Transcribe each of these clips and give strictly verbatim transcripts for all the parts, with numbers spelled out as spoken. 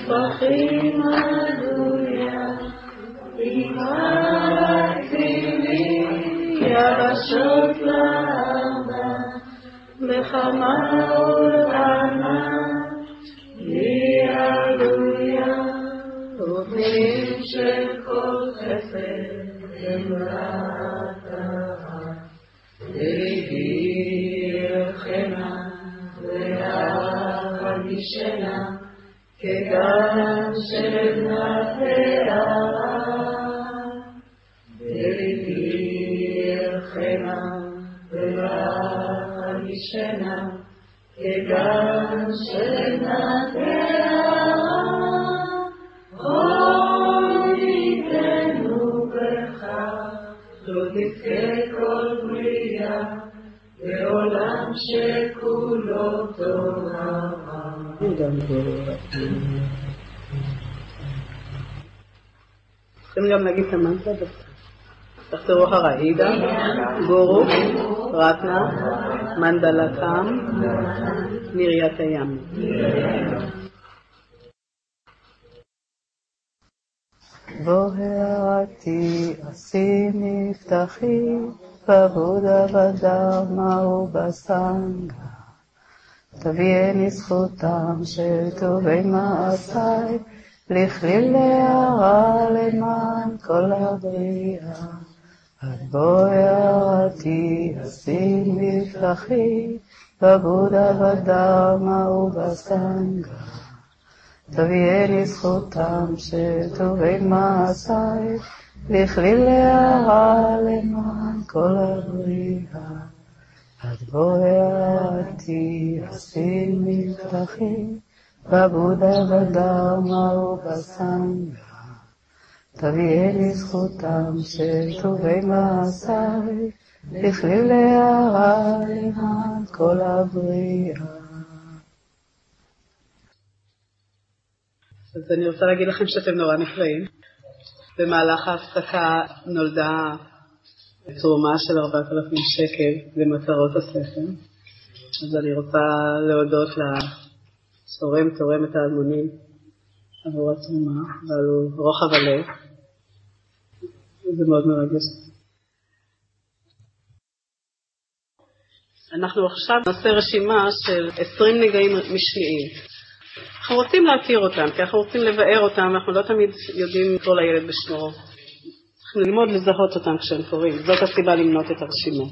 נפתחים הללויה, תקציבים יבשות לארבע, לחמה ולענה, הללויה, ובנים של כל חסד אמרתה, ליבי רחנה וארגישנה, כגן של נפלאה, בליבי רחמה וארגישנה, כגן של נפלאה, עוד ניתנו בך, לא תזכה כל בריאה, בעולם שכולו תורה. צריכים גם להגיד את המנטרה דווקא. תחזרו אחריי. הידה, גורו, רטנה, מנדלקם, נריית הים. בוהרתי עשי נפתחי, בבודה בדרמה ובסנגה, תביאני זכותם של טובי מעשיי, לכליל להרע למען כל הבריאה. עד בוהרתי עשי נפתחי, בבודה בדרמה ובסנגה, תביאני זכותם של טובי מעשיי, לכליל להרע למען כל הבריאה. עד בוהרתי עשי נפתחי, בבודה בדרמה ובסנגה, תביאני זכותם של טובי מעשיי, לכליל להרע למען כל הבריאה. אז אני רוצה להגיד לכם שאתם נורא נפלאים. במהלך ההפסקה נולדה תרומה של ארבעת אלפים שקל למטרות הספר. אז אני רוצה להודות לסורם, תורם את האלמונים עבור התרומה, ועל רוחב הלב. זה מאוד מרגש. אנחנו עכשיו נעשה רשימה של עשרים נגעים משניים. אנחנו רוצים להכיר אותם, כי אנחנו רוצים לבאר אותם, אנחנו לא תמיד יודעים לקרוא לילד בשמו. אנחנו ללמוד לזהות אותם כשהם קוראים. זאת הסיבה למנות את הרשימה.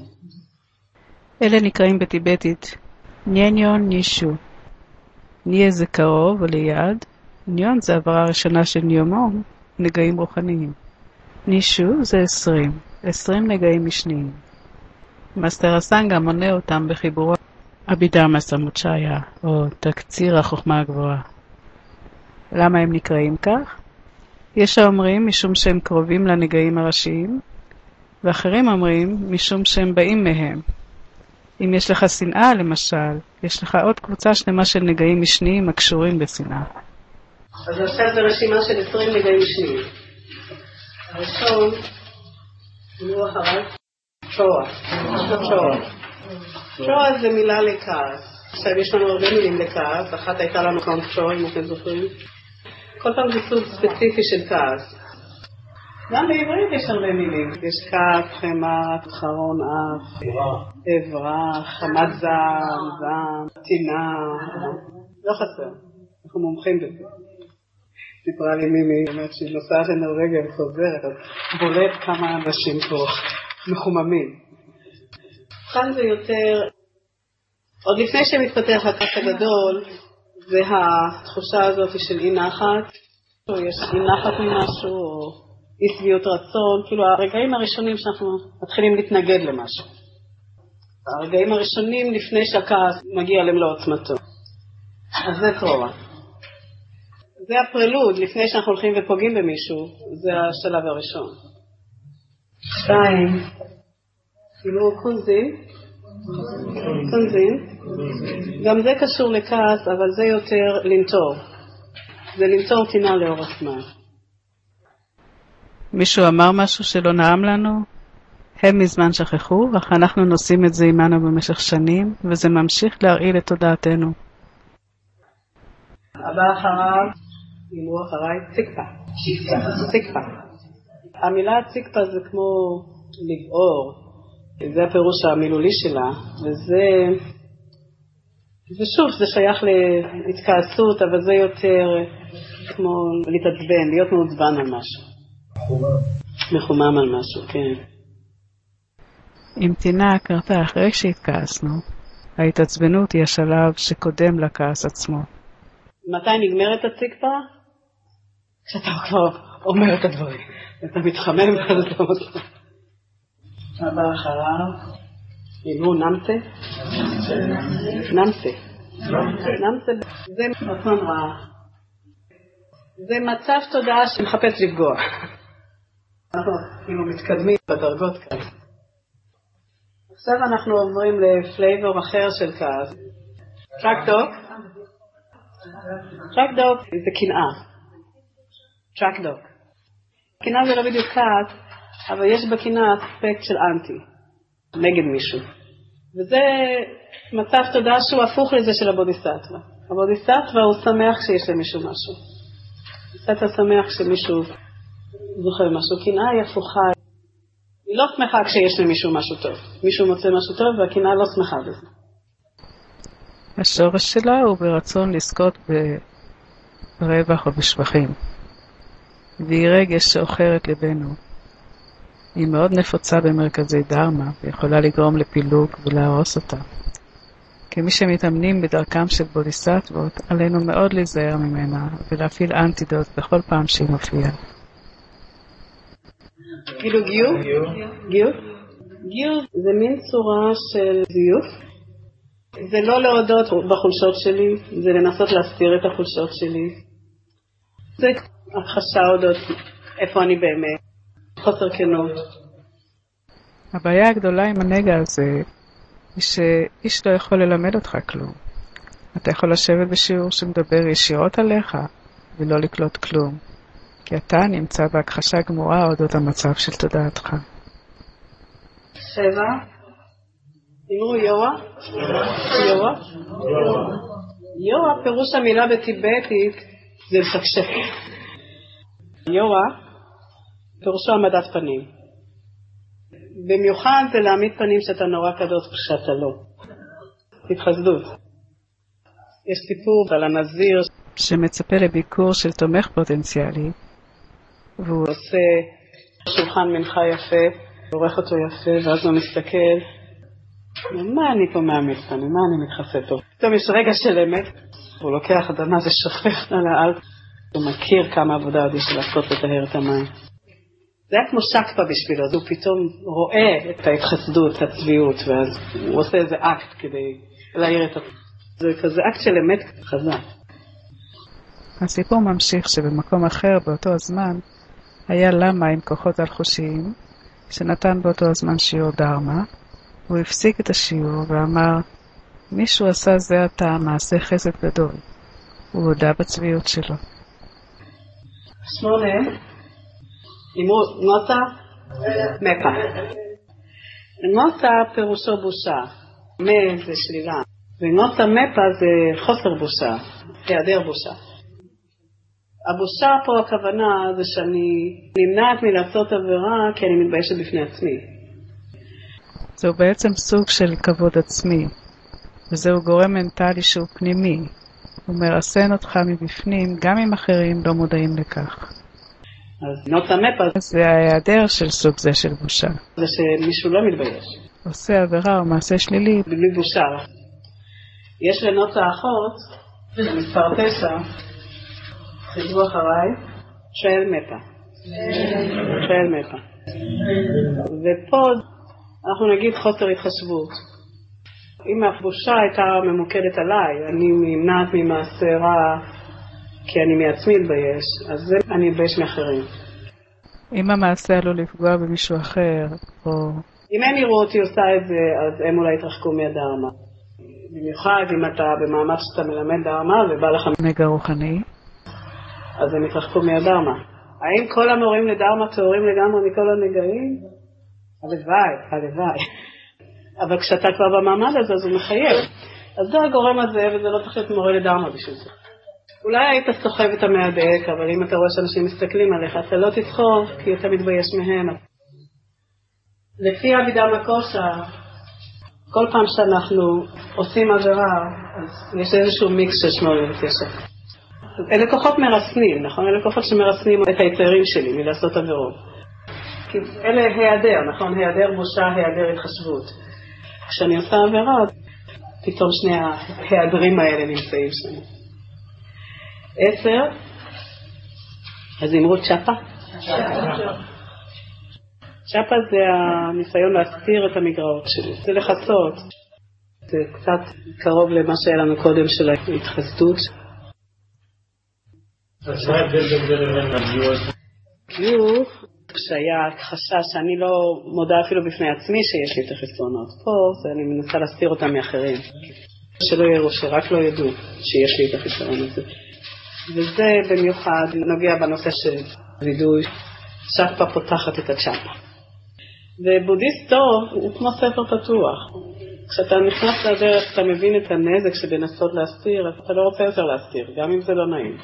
אלה נקראים בטיבטית ניאניון נישו. ניה זה קרוב או ליד, ניון זה העברה הראשונה של ניומון, נגעים רוחניים. נישו זה עשרים, עשרים נגעים משניים. מאסטר הסנגה מונה אותם בחיבורו אבידרמה סמוצ'איה, או תקציר החוכמה הגבוהה. למה הם נקראים כך? יש האומרים משום שהם קרובים לנגעים הראשיים, ואחרים אומרים משום שהם באים מהם. אם יש לך שנאה למשל, יש לך עוד קבוצה שלמה של נגעים משניים הקשורים בשנאה. אז עכשיו זו רשימה של עשרים נגעים משניים. הראשון, תראו אחריי, שואה. שואה. שואה זה מילה לכעס. עכשיו יש לנו הרבה מילים לכעס, אחת הייתה לנו קונפשור, אם אתם זוכרים. כל פעם זה סוג ספציפי של כעס. גם בעברית יש הרבה מילים. יש כעס, חמאת, חרון אף, עברה, חמת זעם, זעם, טינה. לא חסר. אנחנו מומחים בזה. סיפרה לי מימי, אומרת שהיא נוסעת לנורווגיה וחוזרת, אז בולט כמה אנשים פה מחוממים. כאן זה יותר, עוד לפני שמתפתח הכעס הגדול, זה התחושה הזאת של אי נחת, או יש אי נחת ממשהו, או אי שביעות רצון, כאילו הרגעים הראשונים שאנחנו מתחילים להתנגד למשהו. הרגעים הראשונים לפני שהכעס מגיע למלוא עוצמתו. אז זה קרוב. זה הפרלוד, לפני שאנחנו הולכים ופוגעים במישהו, זה השלב הראשון. שתיים, כאילו קונזין, קונזין, גם זה קשור לכעס, אבל זה יותר לנטור. זה לנטור טינה לאורך זמן. מישהו אמר משהו שלא נעם לנו? הם מזמן שכחו, אך אנחנו נושאים את זה עמנו במשך שנים, וזה ממשיך להרעיל את תודעתנו. הבא אחריו אמרו אחריי, ציקפה. ציקפה. המילה ציקפה זה כמו לבעור. זה הפירוש המילולי שלה, וזה, ושוב, זה שייך להתכעסות, אבל זה יותר כמו להתעצבן, להיות מעוצבן על משהו. מחומם על משהו, כן. אם תינה קרתה אחרי שהתכעסנו, ההתעצבנות היא השלב שקודם לכעס עצמו. מתי נגמרת הציקפה? כשאתה כבר אומר את הדברים. אתה מתחמם ואז אתה מוצא. הבא אחריו, אמרו נמצה? נמצה. נמצה זה רצון רע. זה מצב תודעה שמחפש לפגוע. אנחנו כאילו מתקדמים בדרגות כאלה. עכשיו אנחנו עוברים לפלייבור אחר של כעס. טרקדוק. טרקדוק זה קנאה. טרקדוק. קנאה זה לא בדיוק כעס, אבל יש בקנאה אספקט של אנטי, נגד מישהו. וזה מצב תודעה שהוא הפוך לזה של הבודיסטווה. הבודיסטווה הוא שמח שיש למישהו משהו. אתה שמח שמישהו זוכר משהו. קנאה היא הפוכה. היא לא שמחה כשיש למישהו משהו טוב. מישהו מוצא משהו טוב והקנאה לא שמחה בזה. השורש שלה הוא ברצון לזכות ברווח או בשבחים. והיא רגש שאוכר את ליבנו. היא מאוד נפוצה במרכזי דרמה ויכולה לגרום לפילוג ולהרוס אותה. כמי שמתאמנים בדרכם של בודיסטוות, עלינו מאוד להיזהר ממנה ולהפעיל אנטידוט בכל פעם שהיא מופיעה. כאילו גיוף? גיוף? גיוף זה מין צורה של זיוף. זה לא להודות בחולשות שלי, זה לנסות להסתיר את החולשות שלי. זה הכחשה הודות איפה אני באמת, חוסר כנות. הבעיה הגדולה עם הנגע הזה היא שאיש לא יכול ללמד אותך כלום. אתה יכול לשבת בשיעור שמדבר ישירות עליך ולא לקלוט כלום, כי אתה נמצא בהכחשה גמורה אודות המצב של תודעתך. שבע. אמרו יורה? יורה? יורה, פירוש המילה בטיבטית זה לשקשק. יורה, פירושו העמדת פנים. במיוחד זה להעמיד פנים שאתה נורא קדוש כשאתה לא. התחסדות. יש סיפור על הנזיר שמצפה לביקור של תומך פוטנציאלי, והוא עושה שולחן מנחה יפה, עורך אותו יפה, ואז הוא מסתכל, מה אני פה מעמיד פנים? מה אני מתחסה פה? פתאום יש רגע של אמת, הוא לוקח אדמה ושופך על האל, הוא מכיר כמה עבודה עוד יש לעשות לטהר את המים. זה היה כמו שקפה בשבילו, אז הוא פתאום רואה את ההתחסדות, את הצביעות, ואז הוא עושה איזה אקט כדי להעיר את ה... זה כזה אקט של אמת חזק. הסיפור ממשיך שבמקום אחר באותו הזמן היה למה עם כוחות אלחושיים שנתן באותו הזמן שיעור דרמה. הוא הפסיק את השיעור ואמר, מישהו עשה זה עתה מעשה חסד גדול. הוא הודע בצביעות שלו. שמונה, אמרו נוטה מפה. נוטה פירושו בושה, מה זה שלילה, ונוטה מפה זה חוסר בושה, היעדר בושה. הבושה פה הכוונה זה שאני נמנעת מלעשות עבירה כי אני מתביישת בפני עצמי. זהו בעצם סוג של כבוד עצמי, וזהו גורם מנטלי שהוא פנימי. הוא מרסן אותך מבפנים גם אם אחרים לא מודעים לכך. אז נוטה מפה זה ההיעדר של סוג זה של בושה. זה שמישהו לא מתבייש. עושה עבירה או מעשה שלילי בלי בושה. יש לנוטה אחות, מספר תשע, חיזבו אחריי, טרייל מפה. טרייל מפה. ופה אנחנו נגיד חוסר התחשבות. אם הבושה הייתה ממוקדת עליי, אני נמנעת ממעשה רע כי אני מעצמי מתבייש, אז זה אני מתבייש מאחרים. אם המעשה עלול לפגוע במישהו אחר, או... אם הם יראו אותי עושה את זה, אז הם אולי יתרחקו מהדרמה. במיוחד אם אתה במעמד שאתה מלמד דרמה ובא לך נגע רוחני, אז הם יתרחקו מהדרמה. האם כל המורים לדרמה תאורים לגמרי מכל הנגעים? הלוואי, הלוואי. אבל כשאתה כבר במעמד הזה, אז הוא מחייב. אז זה הגורם הזה, וזה לא צריך להיות מורה לדרמה בשביל זה. אולי היית סוחב את המהדק, אבל אם אתה רואה שאנשים מסתכלים עליך, אתה לא תסחוב, כי אתה מתבייש מהם. לפי אבידה מקושה, כל פעם שאנחנו עושים עבירה, אז יש איזשהו מיקס של שמונה ותשע. אלה כוחות מרסנים, נכון? אלה כוחות שמרסנים את היצרים שלי מלעשות עבירות. כי אלה היעדר, נכון? היעדר בושה, היעדר התחשבות. כשאני עושה עבירה, פתאום שני ההיעדרים האלה נמצאים שם. עשר, אז אמרו צ'אפה. צ'אפה זה הניסיון להסתיר את המגרעות שלי. זה לחצות. זה קצת קרוב למה שהיה לנו קודם של ההתחסדות. אז מה ההבדל בין זה לבין הגיור? גיור, כשהיה הכחשה שאני לא מודה אפילו בפני עצמי שיש לי את החסרונות. פה אני מנסה להסתיר אותם מאחרים. שלא יראו, שרק לא ידעו שיש לי את החסרון הזה. וזה במיוחד נוגע בנושא של וידוי. צ'אפה פותחת את הצ'אפה. ובודהיסט טוב הוא כמו ספר פתוח. כשאתה נכנס לדרך אתה מבין את הנזק שבנסות להסתיר, אתה לא רוצה יותר להסתיר, גם אם זה לא נעים.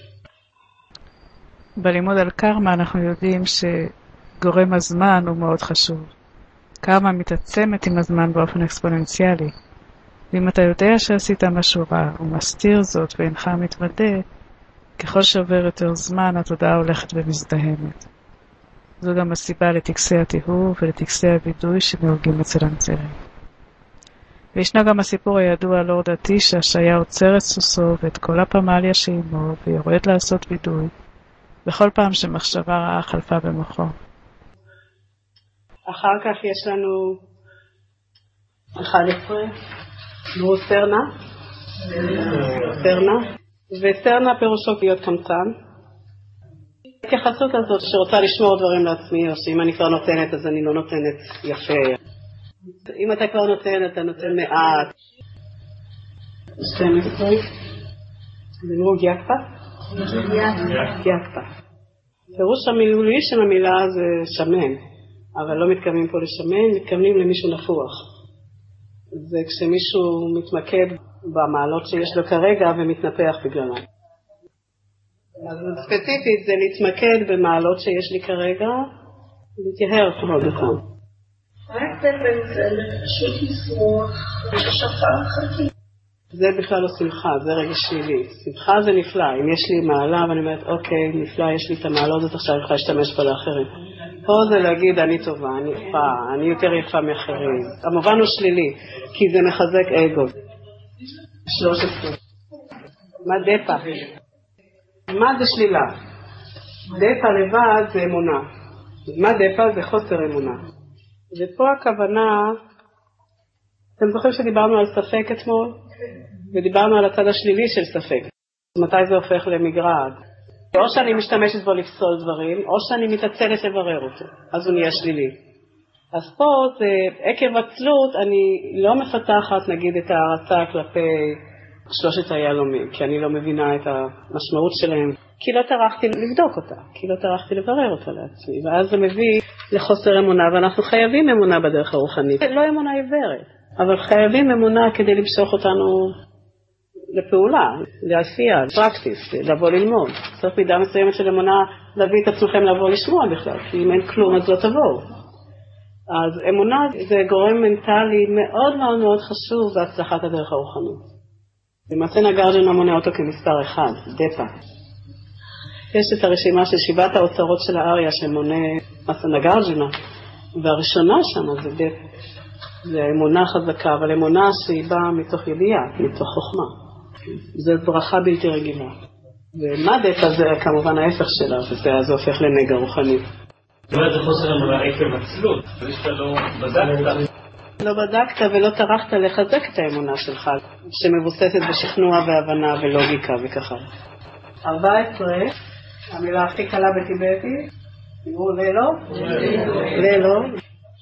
בלימוד על קרמה אנחנו יודעים שגורם הזמן הוא מאוד חשוב. קרמה מתעצמת עם הזמן באופן אקספוננציאלי. ואם אתה יודע שעשית משהו רע ומסתיר זאת ואינך מתוודה, ככל שעובר יותר זמן התודעה הולכת ומזדהמת. זו גם הסיבה לטקסי הטיהור ולטקסי הווידוי שנהוגים אצל הנזירים. וישנו גם הסיפור הידוע על לורד אטישה שהיה עוצר את סוסו ואת כל הפמליה שעימו ויורד לעשות וידוי בכל פעם שמחשבה רעה חלפה במוחו. אחר כך יש לנו אחת עשרה, והוא סרנה. סרנה. וסרנה פירושו להיות קמצן. ההתייחסות הזאת שרוצה לשמור דברים לעצמי, או שאם אני כבר נותנת אז אני לא נותנת יפה. אם אתה כבר נותן, אתה נותן מעט. שתים עשרה. דמרו גיאקפה? גיאקפה. פירוש המילולי של המילה זה שמן, אבל לא מתכוונים פה לשמן, מתכוונים למישהו נפוח. זה כשמישהו מתמקד במעלות שיש לו כרגע ומתנפח בגללם. אז ספציפית זה להתמקד במעלות שיש לי כרגע, להתייהר עוד אותם. רק בין זה לפשוט לשמוח בשפה חלקית. זה בכלל לא שמחה, זה רגש שלי. שמחה זה נפלא, אם יש לי מעלה ואני אומרת אוקיי, נפלא, יש לי את המעלות הזאת עכשיו, אני יכולה להשתמש בה לאחרים. פה זה להגיד אני טובה, אני יפה, אני יותר יפה מאחרים. המובן הוא שלילי, כי זה מחזק אגו. שלוש עשרה. מה דפה? מה זה שלילה? דפה לבד זה אמונה. מה דפה זה חוסר אמונה. ופה הכוונה, אתם זוכרים שדיברנו על ספק אתמול? ודיברנו על הצד השלילי של ספק. מתי זה הופך למגרד? או שאני משתמשת בו לפסול דברים, או שאני מתעצלת לברר אותו. אז הוא נהיה שלילי. אז פה זה, עקב עצלות, אני לא מפתחת נגיד את ההרצה כלפי שלושת היהלומים, כי אני לא מבינה את המשמעות שלהם, כי לא טרחתי לבדוק אותה, כי לא טרחתי לברר אותה לעצמי, ואז זה מביא לחוסר אמונה, ואנחנו חייבים אמונה בדרך הרוחנית. לא אמונה עיוורת, אבל חייבים אמונה כדי למשוך אותנו לפעולה, לעשייה, פרקטיס, לבוא ללמוד. צריך מידה מסוימת של אמונה להביא את עצמכם לבוא לשמוע בכלל, כי אם אין כלום אז לא תבואו. אז אמונה זה גורם מנטלי מאוד מאוד מאוד חשוב בהצלחת הדרך הרוחנית. למעשה נגרג'נה מונה אותו כמספר אחד, דפה. יש את הרשימה של שבעת האוצרות של האריה שמונה מסה נגרג'נה, והראשונה שם זה דפה. זה אמונה חזקה, אבל אמונה שהיא באה מתוך ידיעה, מתוך חוכמה. זו ברכה בלתי רגילה. ומה דפה זה כמובן ההפך שלה, וזה הופך לנגע רוחנית. זאת אומרת, זה חוסר אמונה עקב עצלות, ושאתה לא בדקת. לא בדקת ולא טרחת לחזק את האמונה שלך, שמבוססת בשכנוע והבנה ולוגיקה וככה. ארבע עשרה, המילה הכי קלה בטיבטי, תראו ללו? ללו.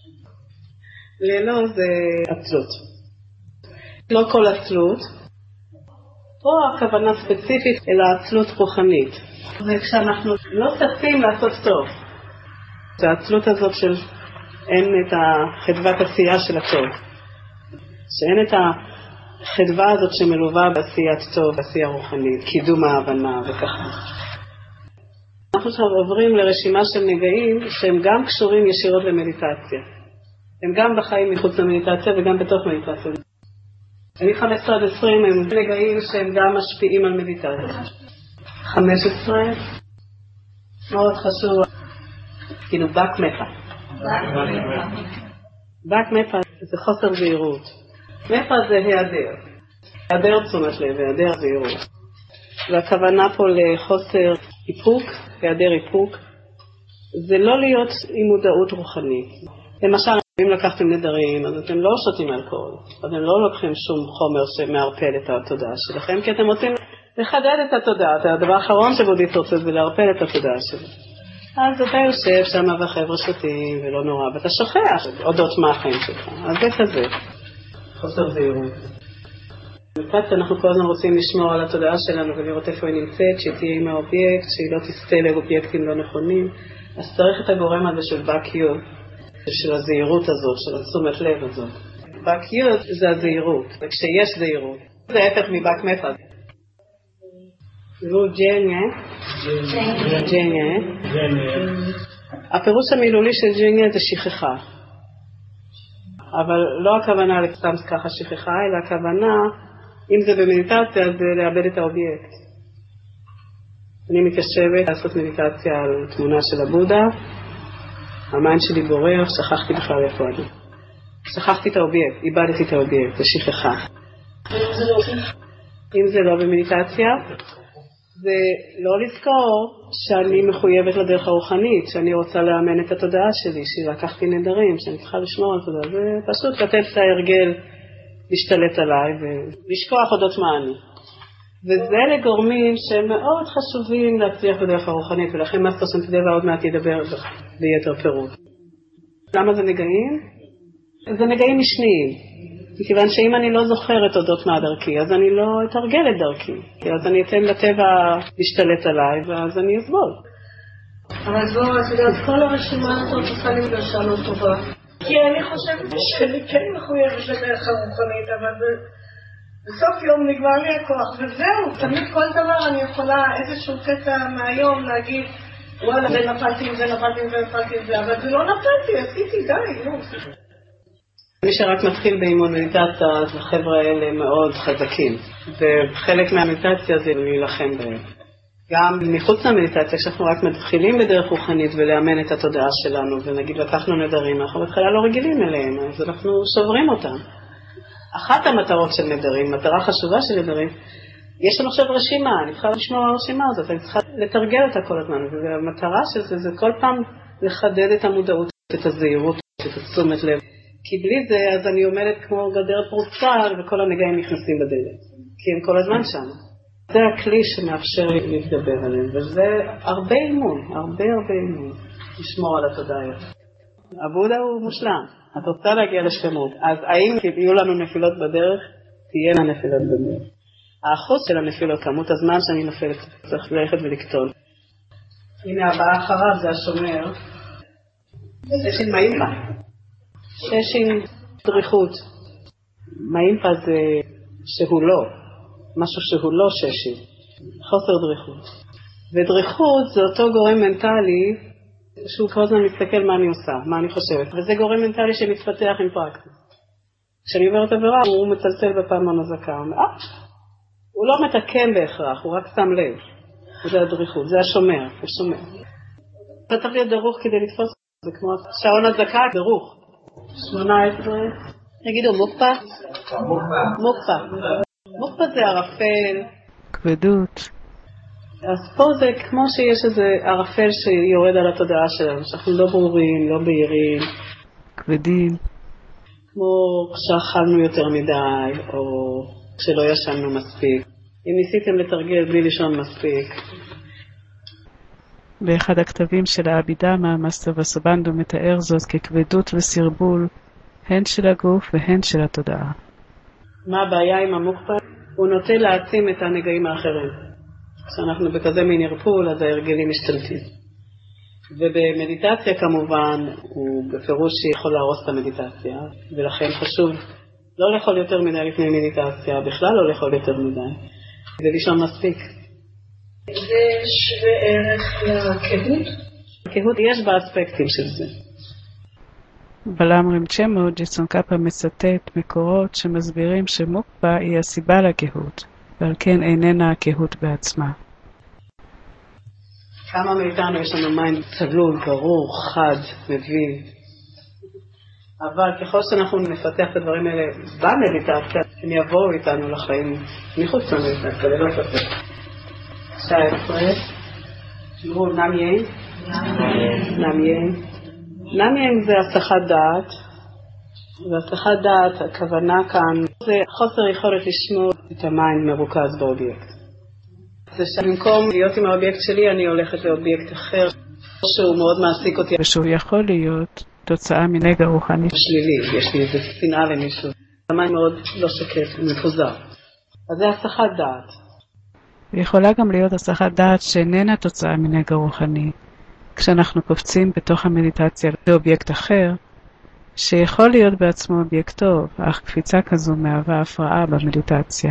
ללו זה עצלות. לא כל עצלות. פה הכוונה ספציפית אלא עצלות רוחנית. וכשאנחנו לא צריכים לעשות טוב. זה העצלות הזאת של אין את החדוות עשייה של הטוב. שאין את החדווה הזאת שמלווה בעשיית טוב, בעשייה רוחנית, קידום ההבנה וככה. אנחנו עכשיו עוברים לרשימה של נגעים שהם גם קשורים ישירות למדיטציה. הם גם בחיים מחוץ למדיטציה וגם בתוך מדיטציה. מ-חמש עשרה עד עשרים הם נגעים שהם גם משפיעים על מדיטציה. חמש עשרה, מאוד חשוב, כאילו בק מפה. בק מפה זה חוסר זהירות. מפה זה היעדר. היעדר תשומת לב, היעדר זהירות. והכוונה פה לחוסר איפוק, היעדר איפוק, זה לא להיות עם מודעות רוחנית. למשל, אם לקחתם נדרים, אז אתם לא שותים אלכוהול, אתם לא לוקחים שום חומר שמערפל את התודעה שלכם, כי אתם רוצים לחדד את התודעה. הדבר האחרון שבודהיסט רוצה זה לערפל את התודעה שלו. אז אתה יושב שם והחבר'ה שותים ולא נורא, ואתה שוכח אודות מה החיים שלך. אז זה כזה, חוסר זהירות. בפרט אנחנו כל הזמן רוצים לשמור על התודעה שלנו ולראות איפה היא נמצאת, שהיא תהיה עם האובייקט, שהיא לא תסתה לאובייקטים לא נכונים. אז צריך את הגורם הזה של בקיות, של הזהירות הזאת, של התשומת לב הזאת. בקיות זה הזהירות, וכשיש זהירות, זה ההפך מבק מפה. זו ג'ניה, ג'ניה. הפירוש המילולי של ג'ניה זה שכחה. אבל לא הכוונה לסתם ככה שכחה, אלא הכוונה, אם זה במדיטציה, זה לאבד את האובייקט. אני מתיישבת לעשות מדיטציה על תמונה של הבודה, המיינד שלי בורר, שכחתי בכלל איפה אני. שכחתי את האובייקט, איבדתי את האובייקט, זה שכחה. אם זה לא במדיטציה, זה לא לזכור שאני מחויבת לדרך הרוחנית, שאני רוצה לאמן את התודעה שלי, שלקחתי נדרים, שאני צריכה לשמור על התודעה. זה פשוט לתת את ההרגל להשתלט עליי ולשכוח אודות מה אני. וזה לגורמים שהם מאוד חשובים להצליח בדרך הרוחנית, ולכן מאסטר סנטדבה עוד מעט ידבר ביתר פירוט. למה זה נגעים? זה נגעים משניים. מכיוון שאם אני לא זוכרת אודות מה דרכי, אז אני לא אתרגל את דרכי. אז אני אתן לטבע להשתלט עליי, ואז אני אסבול. אבל בואו, את יודעת, כל הרשימה הזאת עושה לי דרשה לא טובה. כי אני חושבת שאני כן מחויבת לדרך הרוחנית, אבל בסוף יום נגמר לי הכוח, וזהו, תמיד כל דבר אני יכולה איזשהו קטע מהיום להגיד, וואלה, זה נפלתי עם זה, נפלתי עם זה, נפלתי עם זה, אבל זה לא נפלתי, עשיתי, די, נו. מי שרק מתחיל באימון מדיטציה, אז החבר'ה האלה מאוד חזקים, וחלק מהמדיטציה זה להילחם בהם. גם מחוץ למדיטציה, כשאנחנו רק מתחילים בדרך רוחנית ולאמן את התודעה שלנו, ונגיד לקחנו נדרים, אנחנו בתחילה לא רגילים אליהם, אז אנחנו שוברים אותם. אחת המטרות של נדרים, מטרה חשובה של נדרים, יש לנו עכשיו רשימה, אני צריכה לשמור על הרשימה הזאת, אני צריכה לתרגל אותה כל הזמן, והמטרה של זה זה כל פעם לחדד את המודעות, את הזהירות, את התשומת לב. כי בלי זה, אז אני עומדת כמו גדר פרוצה, וכל הנגעים נכנסים בדלת, כי הם כל הזמן שם. זה הכלי שמאפשר לי להתגבר עליהם, וזה הרבה אימון, הרבה הרבה אימון, לשמור על התודעה. הבודה הוא מושלם, את רוצה להגיע לשלמות, אז האם יהיו לנו נפילות בדרך? תהיינה נפילות בדרך. האחוז של הנפילות, כמות הזמן שאני נופלת, צריך ללכת ולקטון. הנה הבאה אחריו, זה השומר. ששין מאימפה. ששין דריכות. מאימפה זה שהוא לא, משהו שהוא לא ששין. חוסר דריכות. ודריכות זה אותו גורם מנטלי, שהוא כל הזמן מסתכל מה אני עושה, מה אני חושבת. וזה גורם מנטלי שמתפתח עם פרקטיס. כשאני עוברת עבירה, הוא מצלצל בפעם המזקה. הוא אומר, אה, הוא לא מתקן בהכרח, הוא רק שם לב. זה הדריכות, זה השומר, הוא שומר. אתה צריך להיות דרוך כדי לתפוס, זה כמו שעון הזקה, דרוך. שמונה עשרה, נגידו מוקפה? מוקפה. מוקפה זה ערפל. כבדות. אז פה זה כמו שיש איזה ערפל שיורד על התודעה שלנו, שאנחנו לא ברורים, לא בהירים. כבדים. כמו שאכלנו יותר מדי, או שלא ישנו מספיק. אם ניסיתם לתרגל בלי לישון מספיק. באחד הכתבים של האבידמה, מאסטר וסבנדו מתאר זאת ככבדות וסרבול, הן של הגוף והן של התודעה. מה הבעיה עם המוקפה? הוא נוטה להעצים את הנגעים האחרים. כשאנחנו בכזה מין ערפול, אז ההרגלים משתלטים. ובמדיטציה כמובן, הוא בפירוש יכול להרוס את המדיטציה, ולכן חשוב לא לאכול יותר מדי לפני מדיטציה, בכלל לא לאכול יותר מדי. זה לישון מספיק. זה שווה ערך לקהות? הקהות יש בה אספקטים של זה. בלם רימצ'מו, ג'יסון קאפה מצטט מקורות שמסבירים שמוקפה היא הסיבה לקהות, ועל כן איננה הקהות בעצמה. כמה מאיתנו יש לנו מיינד צלול, ברור, חד, מבין. אבל ככל שאנחנו נפתח את הדברים האלה במדיטציה, הם יבואו איתנו לחיים מחוץ למדיטציה, ללא ספק. תשע עשרה, תראו, נמיין, נמיין. נמיין זה הסחת דעת, והסחת דעת, הכוונה כאן, זה חוסר יכולת לשמור את המיינד מרוכז באובייקט. זה שבמקום להיות עם האובייקט שלי, אני הולכת לאובייקט אחר, שהוא מאוד מעסיק אותי. ושהוא יכול להיות תוצאה מנגע רוחני שלילי, יש לי איזה שנאה למישהו. המיינד מאוד לא שקט, מפוזר. אז זה הסחת דעת. ויכולה גם להיות הסחת דעת שאיננה תוצאה מנגע רוחני, כשאנחנו קופצים בתוך המדיטציה לאובייקט אחר, שיכול להיות בעצמו אובייקט טוב, אך קפיצה כזו מהווה הפרעה במדיטציה.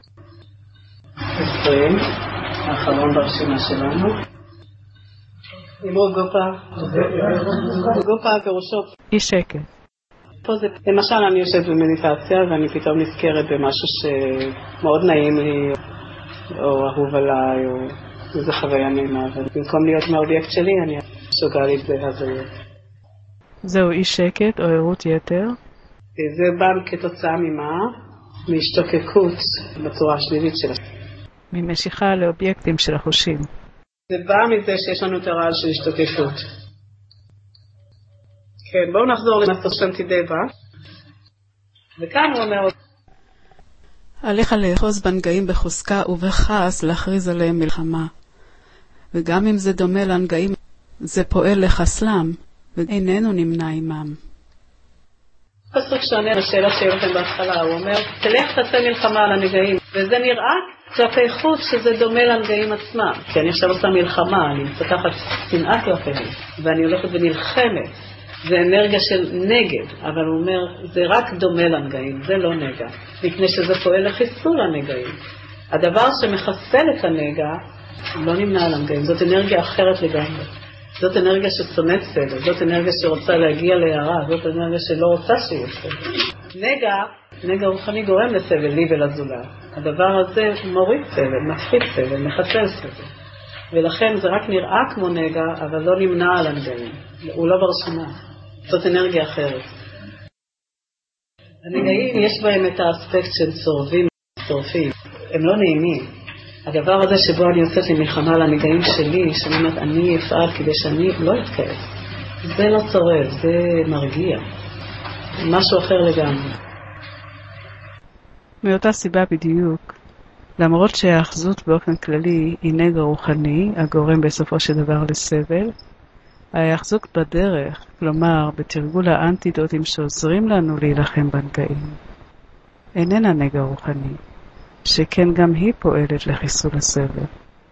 עשרים, האחרון ברשימה שלנו. אמרו גופה, גופה פירושו. אי שקט. פה זה, למשל אני יושבת במדיטציה ואני פתאום נזכרת במשהו שמאוד נעים לי, או אהוב עליי, או איזו חוויה נעימה, ובמקום להיות מהאובייקט שלי אני שוגע לי את זה הזויות. זהו אי שקט או ערות יתר? זה בא כתוצאה ממה? מהשתוקקות בצורה השלילית שלה. ממשיכה לאובייקטים של החושים. זה בא מזה שיש לנו את הרעל של השתוקקות. כן, בואו נחזור למסושנטי דבה. וכאן הוא אומר, עליך לאחוז בנגעים בחוזקה ובכעס להכריז עליהם מלחמה. וגם אם זה דומה לנגעים, זה פועל לחסלם, ואיננו נמנע עמם. פסוק שעונה לשאלה שהיו בהתחלה, הוא אומר, תלך תעשה מלחמה על הנגעים, וזה נראה כלפי חוץ שזה דומה לנגעים עצמם. כי אני עכשיו עושה מלחמה, אני מפתחת שנאה כלפיהם, ואני הולכת ונלחמת. זה אנרגיה של נגד, אבל הוא אומר, זה רק דומה לנגעים, זה לא נגע, מפני שזה פועל לחיסול הנגעים. הדבר שמחסל את הנגע, לא נמנע על הנגעים, זאת אנרגיה אחרת לגמרי. זאת אנרגיה ששונאת סבל, זאת אנרגיה שרוצה להגיע להערה, זאת אנרגיה שלא רוצה שיהיה סבל. נגע, נגע רוחני גורם לסבל, לי ולזולת. הדבר הזה מוריד סבל, מפחית סבל, מחסל סבל. ולכן זה רק נראה כמו נגע, אבל לא נמנע על הנגעים. הוא לא ברשימה. זאת אנרגיה אחרת. הנגעים יש בהם את האספקט של צורבים, צורפים. הם לא נעימים. הדבר הזה שבו אני יוצאת למלחמה על הנגעים שלי, שאני אומרת, אני אפעל כדי שאני לא אתכעס. זה לא צורב, זה מרגיע. משהו אחר לגמרי. מאותה סיבה בדיוק, למרות שהאחזות באופן כללי היא נגע רוחני, הגורם בסופו של דבר לסבל, ההאחזות בדרך, כלומר בתרגול האנטידוטים שעוזרים לנו להילחם בנגעים, איננה נגע רוחני, שכן גם היא פועלת לחיסול הסבל.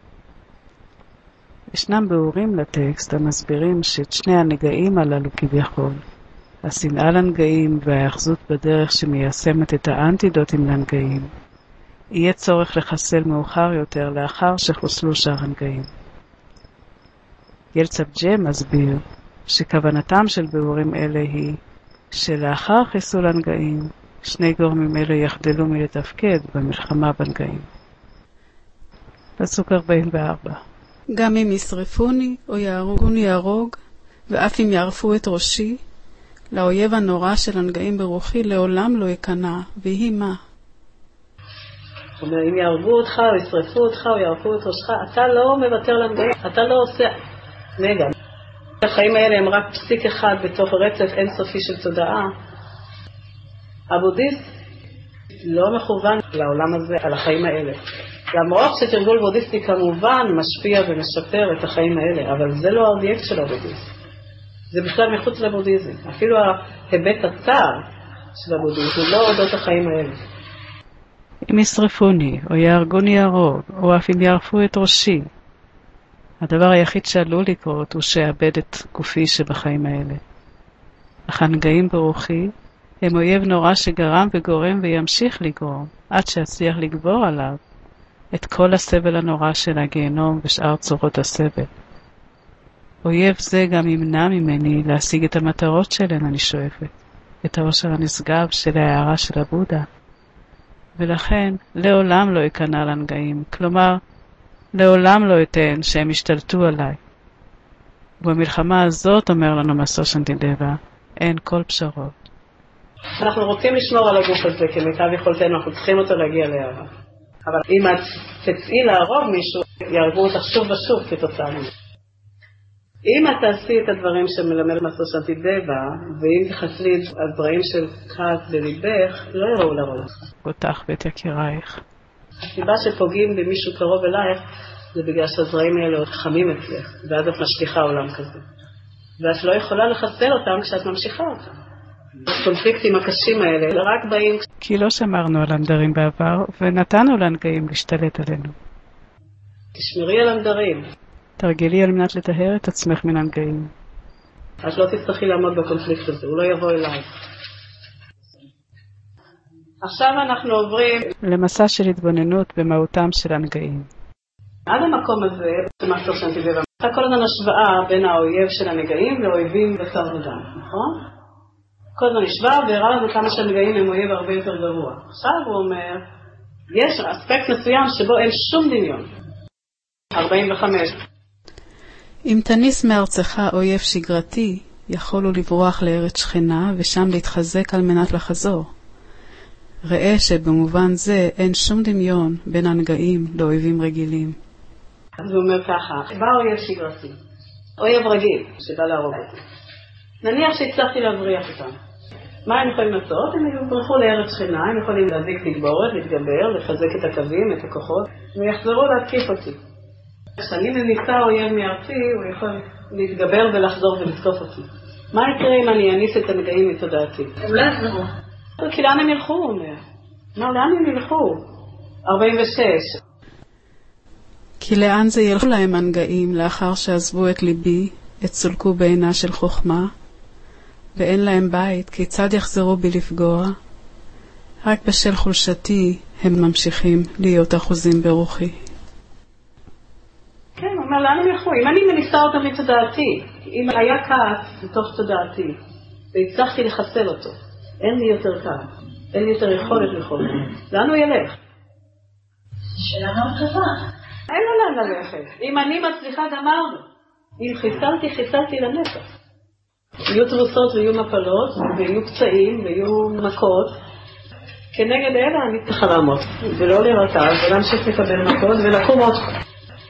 ישנם ביאורים לטקסט המסבירים שאת שני הנגעים הללו כביכול, השנאה לנגעים וההאחזות בדרך שמיישמת את האנטידוטים לנגעים, יהיה צורך לחסל מאוחר יותר לאחר שחוסלו שאר הנגעים. ילצב ג'ה מסביר שכוונתם של ביאורים אלה היא שלאחר חיסול הנגעים, שני גורמים אלה יחדלו מלתפקד במלחמה בנגעים. פסוק ארבעים וארבע. גם אם ישרפוני או יהרגוני יהרוג, ואף אם יערפו את ראשי, לאויב הנורא של הנגעים ברוחי לעולם לא יקנה, והיא מה? זאת אומרת, אם יהרגו אותך או ישרפו אותך או יערפו את ראשך, אתה לא מוותר לנגעים, אתה לא עושה נגע. החיים האלה הם רק פסיק אחד בתוך רצף אינסופי של תודעה. הבודהיסט לא מכוון לעולם הזה על החיים האלה. למרות שתרגול בודהיסטי כמובן משפיע ומשפר את החיים האלה, אבל זה לא האובייקט של הבודהיסט. זה בכלל מחוץ לבודהיזם. אפילו ההיבט הצער של הבודהיזם הוא לא אודות החיים האלה. אם ישרפוני או יהרגוני יהרוג, או אף אם יערפו את ראשי, הדבר היחיד שעלול לקרות הוא שאאבד את גופי שבחיים האלה. אך הנגעים ברוחי הם אויב נורא שגרם וגורם וימשיך לגרום, עד שיצליח לגבור עליו את כל הסבל הנורא של הגיהנום ושאר צורות הסבל. אויב זה גם ימנע ממני להשיג את המטרות שלהן אני שואפת, את העושר הנשגב של ההערה של הבודה. ולכן לעולם לא אכנע לנגעים, כלומר, לעולם לא אתן שהם ישתלטו עליי. ובמלחמה הזאת, אומר לנו מסור שנתידבה, אין כל פשרות. אנחנו רוצים לשמור על הגוף הזה כמיטב יכולתנו, אנחנו צריכים אותו להגיע להערה. אבל אם את תצאי להרוג מישהו, יהרגו אותך שוב ושוב כתוצאה מזה. אם את תעשי את הדברים שמלמד מסור שנתידבה, ואם תחסלי את הדברים של כעס בליבך, לא יראו להרוג. אותך ואת יקירייך. הסיבה שפוגעים במישהו קרוב אלייך, זה בגלל שהזרעים האלה חמים אצלך, ואז את משליחה עולם כזה. ואת לא יכולה לחסל אותם כשאת ממשיכה אותם. הקונפליקטים הקשים האלה רק באים... כי לא שמרנו על הנדרים בעבר, ונתנו לנגעים להשתלט עלינו. תשמרי על הנדרים. תרגילי על מנת לטהר את עצמך מן הנגעים. את לא תצטרכי לעמוד בקונפליקט הזה, הוא לא יבוא אליי. עכשיו אנחנו עוברים... למסע של התבוננות במהותם של הנגעים. עד המקום הזה, שמסור שנתידבה, הייתה כל הזמן השוואה בין האויב של הנגעים לאויבים בשר ודם, נכון? כל הזמן השוואה והראה לנו כמה שהנגעים הם אויב הרבה יותר גרוע. עכשיו הוא אומר, יש אספקט מסוים שבו אין שום דמיון. ארבעים וחמש. אם תניס מארצך אויב שגרתי, יכול הוא לברוח לארץ שכנה ושם להתחזק על מנת לחזור. ראה שבמובן זה אין שום דמיון בין הנגעים לאויבים רגילים. אז הוא אומר ככה, בא אויב שגרתי, אויב רגיל שבא להרוג אותי. נניח שהצלחתי להבריח אותם. מה הם יכולים לעשות? הם יברחו לארץ שכנה, הם יכולים להזיק תגבורת, להתגבר, לחזק את הקווים, את הכוחות, ויחזרו להתקיף אותי. כשאני מניסה אויב מארצי, הוא יכול להתגבר ולחזור ולתקוף אותי. מה יקרה אם אני אניס את הנגעים מתודעתי? הם לא יחזרו. כי לאן הם ילכו, הוא אומר. מה, לאן הם ילכו? ארבעים ושש. כי לאן זה ילכו להם הנגעים לאחר שעזבו את ליבי, את סולקו בעינה של חוכמה, ואין להם בית, כיצד יחזרו בי לפגוע? רק בשל חולשתי הם ממשיכים להיות אחוזים ברוחי. כן, הוא אומר, לאן הם ילכו? אם אני מניסה אותם מתודעתי, אם היה כעס בתוך תודעתי, והצלחתי לחסל אותו, אין לי יותר כעס, אין לי יותר יכולת לכל זה. לאן הוא ילך? שאלה מאוד טובה. אין לו לאן ללכת. אם אני מצליחה, גמרנו. אם חיסלתי, חיסלתי לנצח. יהיו תרוסות ויהיו מפלות, ויהיו פצעים, ויהיו מכות. כנגד אלה אני צריכה לעמוד, ולא להירתע, ולהמשיך לקבל מכות, ולקום עוד פעם.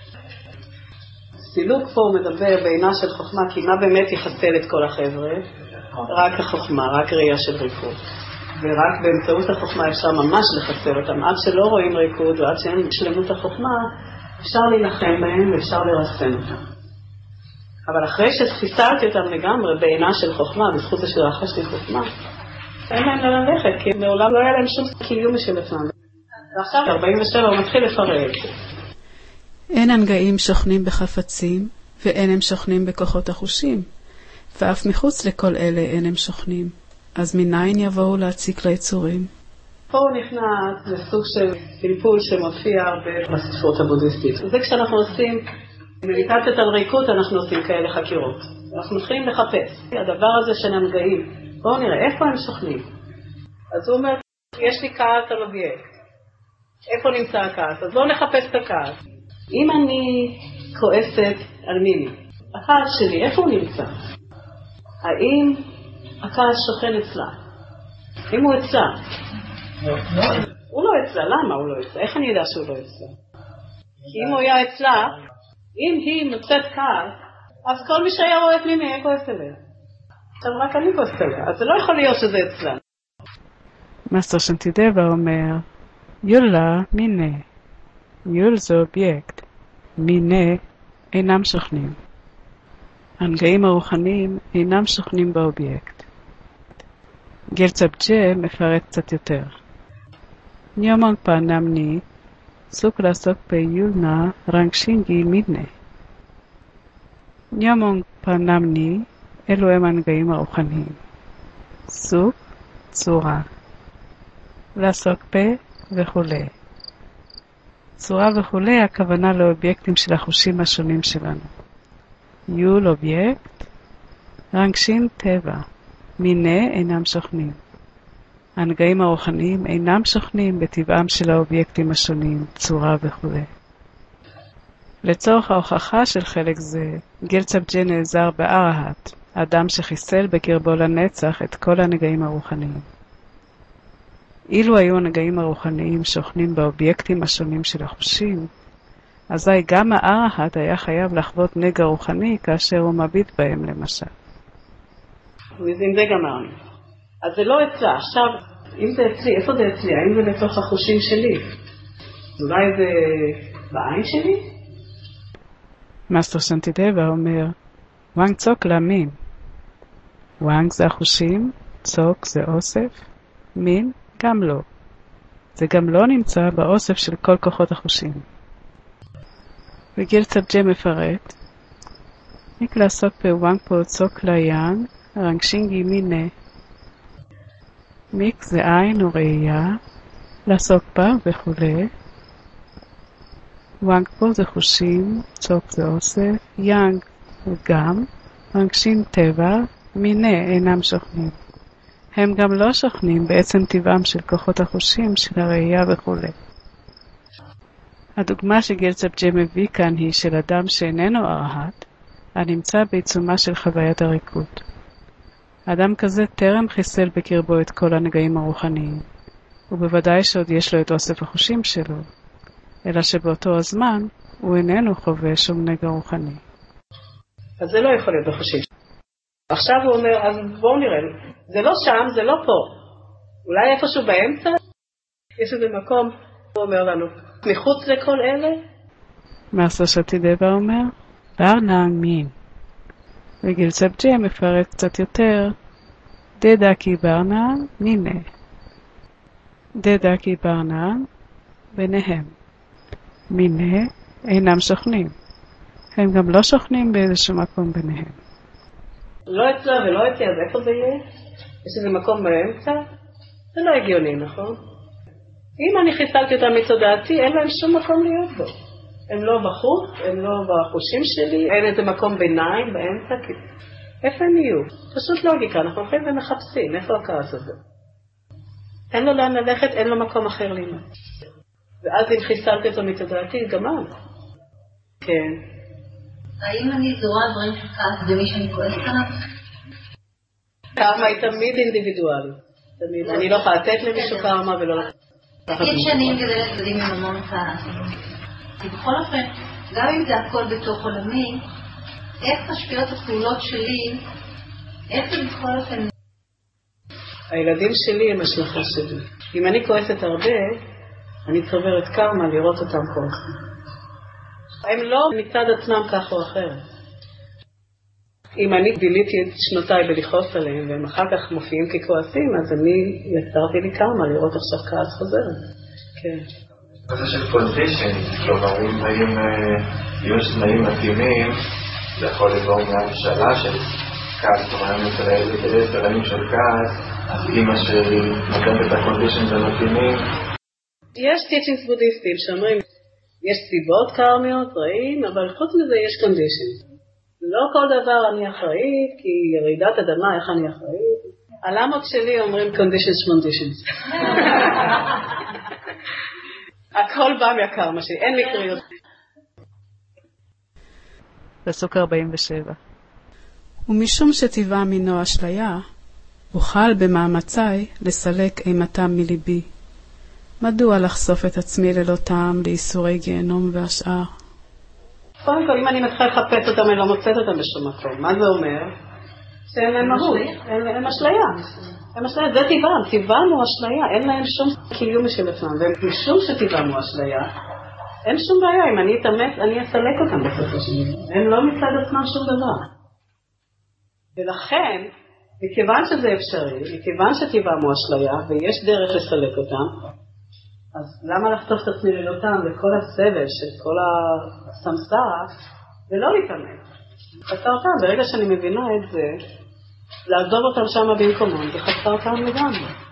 סילוק פה הוא מדבר בעינה של חוכמה, כי מה באמת יחסל את כל החבר'ה? רק החוכמה, רק ראייה של ריקוד. ורק באמצעות החוכמה אפשר ממש לחסל אותם. עד שלא רואים ריקוד ועד שאין שלמות החוכמה, אפשר להילחם בהם ואפשר לרסן אותם. אבל אחרי שחיסלתי אותם לגמרי בעינה של חוכמה, בזכות השרחה של חוכמה, אין להם ללכת, כי מעולם לא היה להם שום קיום משל עצמם. ועכשיו ארבעים ושבע הוא מתחיל לפרט. אין הנגעים שוכנים בחפצים, ואין הם שוכנים בכוחות החושים, ואף מחוץ לכל אלה אין הם שוכנים. אז מניין יבואו להציק ליצורים? פה הוא נכנס לסוג של פלפול שמופיע הרבה בספרות הבודהיסטית. זה כשאנחנו עושים מדיטציות על ריקות, אנחנו עושים כאלה חקירות. אנחנו מתחילים לחפש. הדבר הזה של הנגעים, בואו נראה, איפה הם שוכנים? אז הוא אומר, יש לי כעס על אובייקט. איפה נמצא הכעס? אז בואו נחפש את הכעס. אם אני כועסת על מיני, הכעס שלי, איפה הוא נמצא? האם הכעס שוכן אצלה? אם הוא אצלה? הוא לא אצלה, למה הוא לא אצלה? איך אני יודע שהוא לא אצלה? כי אם הוא היה אצלה, אם היא מוצאת כעס, אז כל מי שהיה רואה את מיני יהיה כועס אליה. עכשיו רק אני כועס אליה, אז זה לא יכול להיות שזה אצלה. מסטר שנתידבה אומר, יולה מיני. יול זה אובייקט. מיני אינם שוכנים. הנגעים הרוחניים אינם שוכנים באובייקט. גלצבג'ה מפרט קצת יותר. ניומון פנמני, סוק לעסוק ביולנה רנגשינגי מידנה. ניומון פנמני, אלו הם הנגעים הרוחניים. סוק צורה. לעסוק פה וכו'. צורה וכו', הכוונה לאובייקטים של החושים השונים שלנו. יול אובייקט, רגשים טבע, מיני אינם שוכנים. הנגעים הרוחניים אינם שוכנים בטבעם של האובייקטים השונים, צורה וכו'. לצורך ההוכחה של חלק זה, גילצ'בג'ה נעזר בארהט, אדם שחיסל בקרבו לנצח את כל הנגעים הרוחניים. אילו היו הנגעים הרוחניים שוכנים באובייקטים השונים של החושים, אזי גם הארהט היה חייב לחוות נגע רוחני כאשר הוא מביט בהם למשל. ועם זה גמרנו. אז זה לא אצלה. עכשיו, אם זה אצלי, איפה זה אצלי? האם זה בתוך החושים שלי? אולי זה בעין שלי? מאסטר שנטידבה אומר, וואנג צוק למין. וואנג זה החושים, צוק זה אוסף, מין גם לא. זה גם לא נמצא באוסף של כל כוחות החושים. וגילצ'בג'ה מפרט, ניק לעסוק בוואנג פה צוק ליאנג, רגשינגי מיני. מיק זה עין או ראייה, לעסוק בה וכו'. וואנג פה זה חושים, צוק זה אוסף, יאנג גם, רגשים טבע, מיני אינם שוכנים. הם גם לא שוכנים בעצם טבעם של כוחות החושים, של הראייה וכו'. הדוגמה שגילצ'בג'ה מביא כאן היא של אדם שאיננו ארהט, הנמצא בעיצומה של חוויית הריקות. אדם כזה טרם חיסל בקרבו את כל הנגעים הרוחניים, ובוודאי שעוד יש לו את אוסף החושים שלו, אלא שבאותו הזמן הוא איננו חווה שום נגע רוחני. אז זה לא יכול להיות בחושים. עכשיו הוא אומר, אז בואו נראה, זה לא שם, זה לא פה. אולי איפשהו באמצע? יש איזה מקום, הוא אומר לנו, מחוץ לכל אלה? מאסטר שנטידבה אומר, ברנאנג מין. וגילצ'בג'ה מפרט קצת יותר, דדקי ברנאנג מיני. דדקי ברנאנג ביניהם. מיני אינם שוכנים. הם גם לא שוכנים באיזשהו מקום ביניהם. לא אצלה ולא אצלי, אז איפה זה יהיה? יש איזה מקום באמצע? זה לא הגיוני, נכון? אם אני חיסלתי אותם מתודעתי, אין להם שום מקום להיות בו. הם לא בחוץ, הם לא בחושים שלי, אין איזה מקום ביניים, באמצע, כי... איפה הם יהיו? פשוט לוגיקה, אנחנו הולכים ומחפשים, איפה הכעס הזה? אין לו לאן ללכת, אין לו מקום אחר ללמוד. ואז אם חיסלתי אותו מתודעתי, גמר. כן. האם אני זורה דברים של כעס במי שאני כועסת עליו? קרמה היא תמיד אינדיבידואלית. תמיד. אני לא יכולה לתת למישהו קרמה ולא... תגיד שאני מגדלת ילדים עם המון כעס. כי בכל אופן, גם אם זה הכל בתוך עולמי, איך משפיעות הפעולות שלי, איך זה בכל אופן... הילדים שלי הם השלכה שלי. אם אני כועסת הרבה, אני צוברת קרמה לראות אותם כועסים. הם לא מצד עצמם כך או אחר. אם אני ביליתי את שנותיי בלכעוס עליהם, והם אחר כך מופיעים ככועסים, אז אני יצרתי לי קרמה לראות עכשיו כעס חוזרת. כן. זה של קונדישן, כלומר, אם יש תנאים מתאימים, זה יכול לבוא מהמשלה של כעס, כלומר, אם נתראה את זה תראים של כעס, אז אמא שלי נותנת את הקונדישן ומתאימים. יש טיצ'ינגס בודהיסטים שאומרים, יש סיבות קרמיות, רעים, אבל חוץ מזה יש קונדישן. לא כל דבר אני אחראית, כי ירידת אדמה, איך אני אחראית? הלמות שלי אומרים conditions conditions. הכל בא מהקרמה שלי, אין מקריות. פסוק ארבעים ושבע. ומשום שטבעה מינו אשליה, אוכל במאמצי לסלק אימתם מליבי. מדוע לחשוף את עצמי ללא טעם לאיסורי גיהנום והשאר? קודם כל, אם אני מתחילה לחפש אותם, אני לא מוצאת אותם בשום מקום. מה זה אומר? שאין להם מהות, הם אשליה. הם אשליה, זה טבעם, טבעם הוא אשליה, אין להם שום קיום משל עצמם, ומשום שטבעם הוא אשליה, אין שום בעיה, אם אני אתאמץ, אני אסלק אותם בסופו של דבר. הם לא מצד עצמם שום דבר. ולכן, מכיוון שזה אפשרי, מכיוון שטבעם הוא אשליה, ויש דרך לסלק אותם, אז למה לחטוף את עצמי ללותם לכל הסבל של כל הסמסרה, ולא להתאמץ? חסר אותם, ברגע שאני מבינה את זה, לעזוב אותם שם במקומם, זה חסר אותם לגמרי.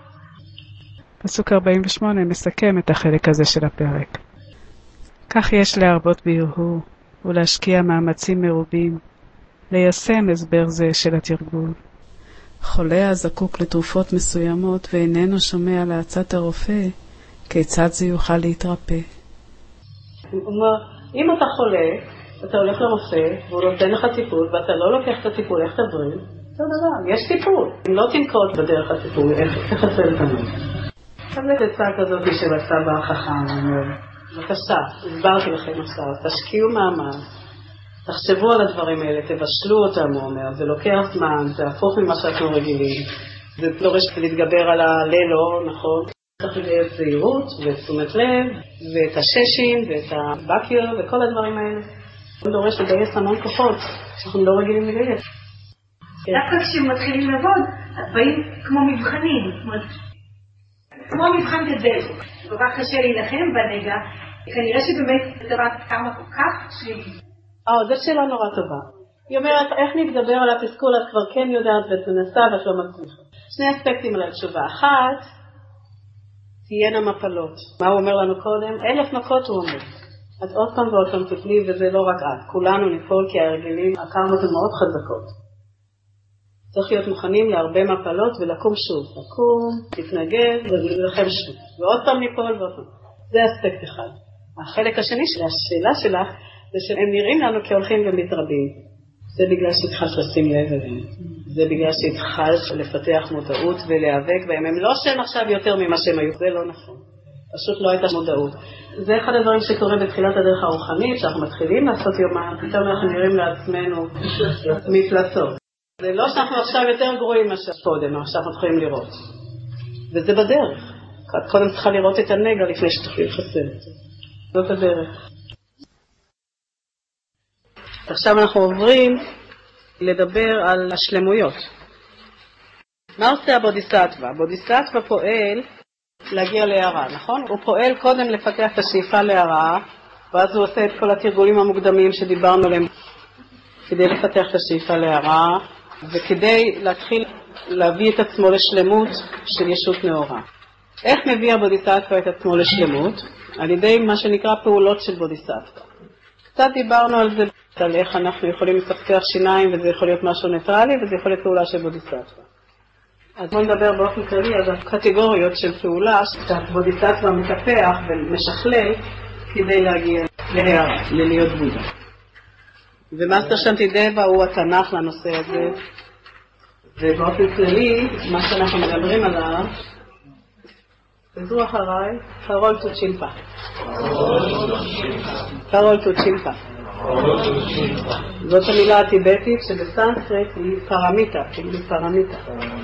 פסוק ארבעים ושמונה מסכם את החלק הזה של הפרק. כך יש להרבות בהרהור ולהשקיע מאמצים מרובים ליישם הסבר זה של התרגול. חולה הזקוק לתרופות מסוימות ואיננו שומע לעצת הרופא, כיצד זה יוכל להתרפא? הוא אומר, אם אתה חולה, אתה הולך לרופא והוא נותן לך טיפול ואתה לא לוקח את הטיפול, איך תדברים? זה דבר, יש טיפול. אם לא תנקוט בדרך הטיפול, איך תחסל את המון? חזק עצה כזאת של הסבא החכם, אומר, בבקשה, הסברתי לכם עכשיו, תשקיעו מאמץ, תחשבו על הדברים האלה, תבשלו אותם, הוא אומר, זה לוקח זמן, זה הפוך ממה שאנחנו רגילים, זה דורש להתגבר על הלילו, נכון? צריך לגייס זהירות ותשומת לב, ואת הששים ואת הבקיר וכל הדברים האלה. זה דורש לגייס המון כוחות, שאנחנו לא רגילים לגייס. דווקא כשמתחילים לעבוד, באים כמו מבחנים, כמו מבחן גדל. כל כך קשה להילחם בנגע, כנראה שבאמת זה רק כמה כל כך שלילי. אה, זו שאלה נורא טובה. היא אומרת, איך נתגבר על התסכול, את כבר כן יודעת ותנסה ואת לא מצליחה. שני אספקטים על התשובה. אחת, תהיינה מפלות. מה הוא אומר לנו קודם? אלף מכות הוא אומר. אז עוד פעם ועוד פעם תפלי, וזה לא רק את. כולנו ניפול כי ההרגלים, הקרמות הן מאוד חזקות. צריך להיות מוכנים להרבה מפלות ולקום שוב. לקום, להתנגד וללחם שוב. ועוד פעם ניפול ועוד פעם. זה אספקט אחד. החלק השני של השאלה שלך, זה שהם נראים לנו כהולכים ומתרבים. זה בגלל שהתחלת לשים לב אליהם. זה בגלל שהתחלת לפתח מודעות ולהיאבק בהם. הם לא שהם עכשיו יותר ממה שהם היו. זה לא נכון. פשוט לא הייתה מודעות. זה אחד הדברים שקורה בתחילת הדרך הרוחנית, שאנחנו מתחילים לעשות יומן, פתאום אנחנו נראים לעצמנו מפלצות. זה לא שאנחנו עכשיו יותר גרועים מאשר קודם, מה שאנחנו יכולים לראות. וזה בדרך. את קודם צריכה לראות את הנגע לפני שתוכלי לחסל את זה. זאת הדרך. עכשיו אנחנו עוברים לדבר על השלמויות. מה עושה הבודיסטווה? הבודיסטווה פועל להגיע להערה, נכון? הוא פועל קודם לפתח את השאיפה להערה, ואז הוא עושה את כל התרגולים המוקדמים שדיברנו עליהם כדי לפתח את השאיפה להערה, וכדי להתחיל להביא את עצמו לשלמות של ישות נאורה. איך מביא הבודיסטווה את עצמו לשלמות? על ידי מה שנקרא פעולות של בודיסטווה. קצת דיברנו על זה, על איך אנחנו יכולים לפתח שיניים, וזה יכול להיות משהו ניטרלי, וזה יכול להיות פעולה של בודיסטווה. אז בואו נדבר באופן כללי על הקטגוריות של פעולה שהבודיסטווה מטפח ומשכלל כדי להגיע להערה, ללהיות בודה. ומאסטר שנטידבה הוא התנ"ך לנושא הזה, ובאופן כללי, מה שאנחנו מדברים עליו, תזרו אחריי, קרול טוצ'ינפה. קרול טוצ'ינפה. זאת המילה הטיבטית שבסנסקריט היא פרמיטה, כאילו פרמיטה.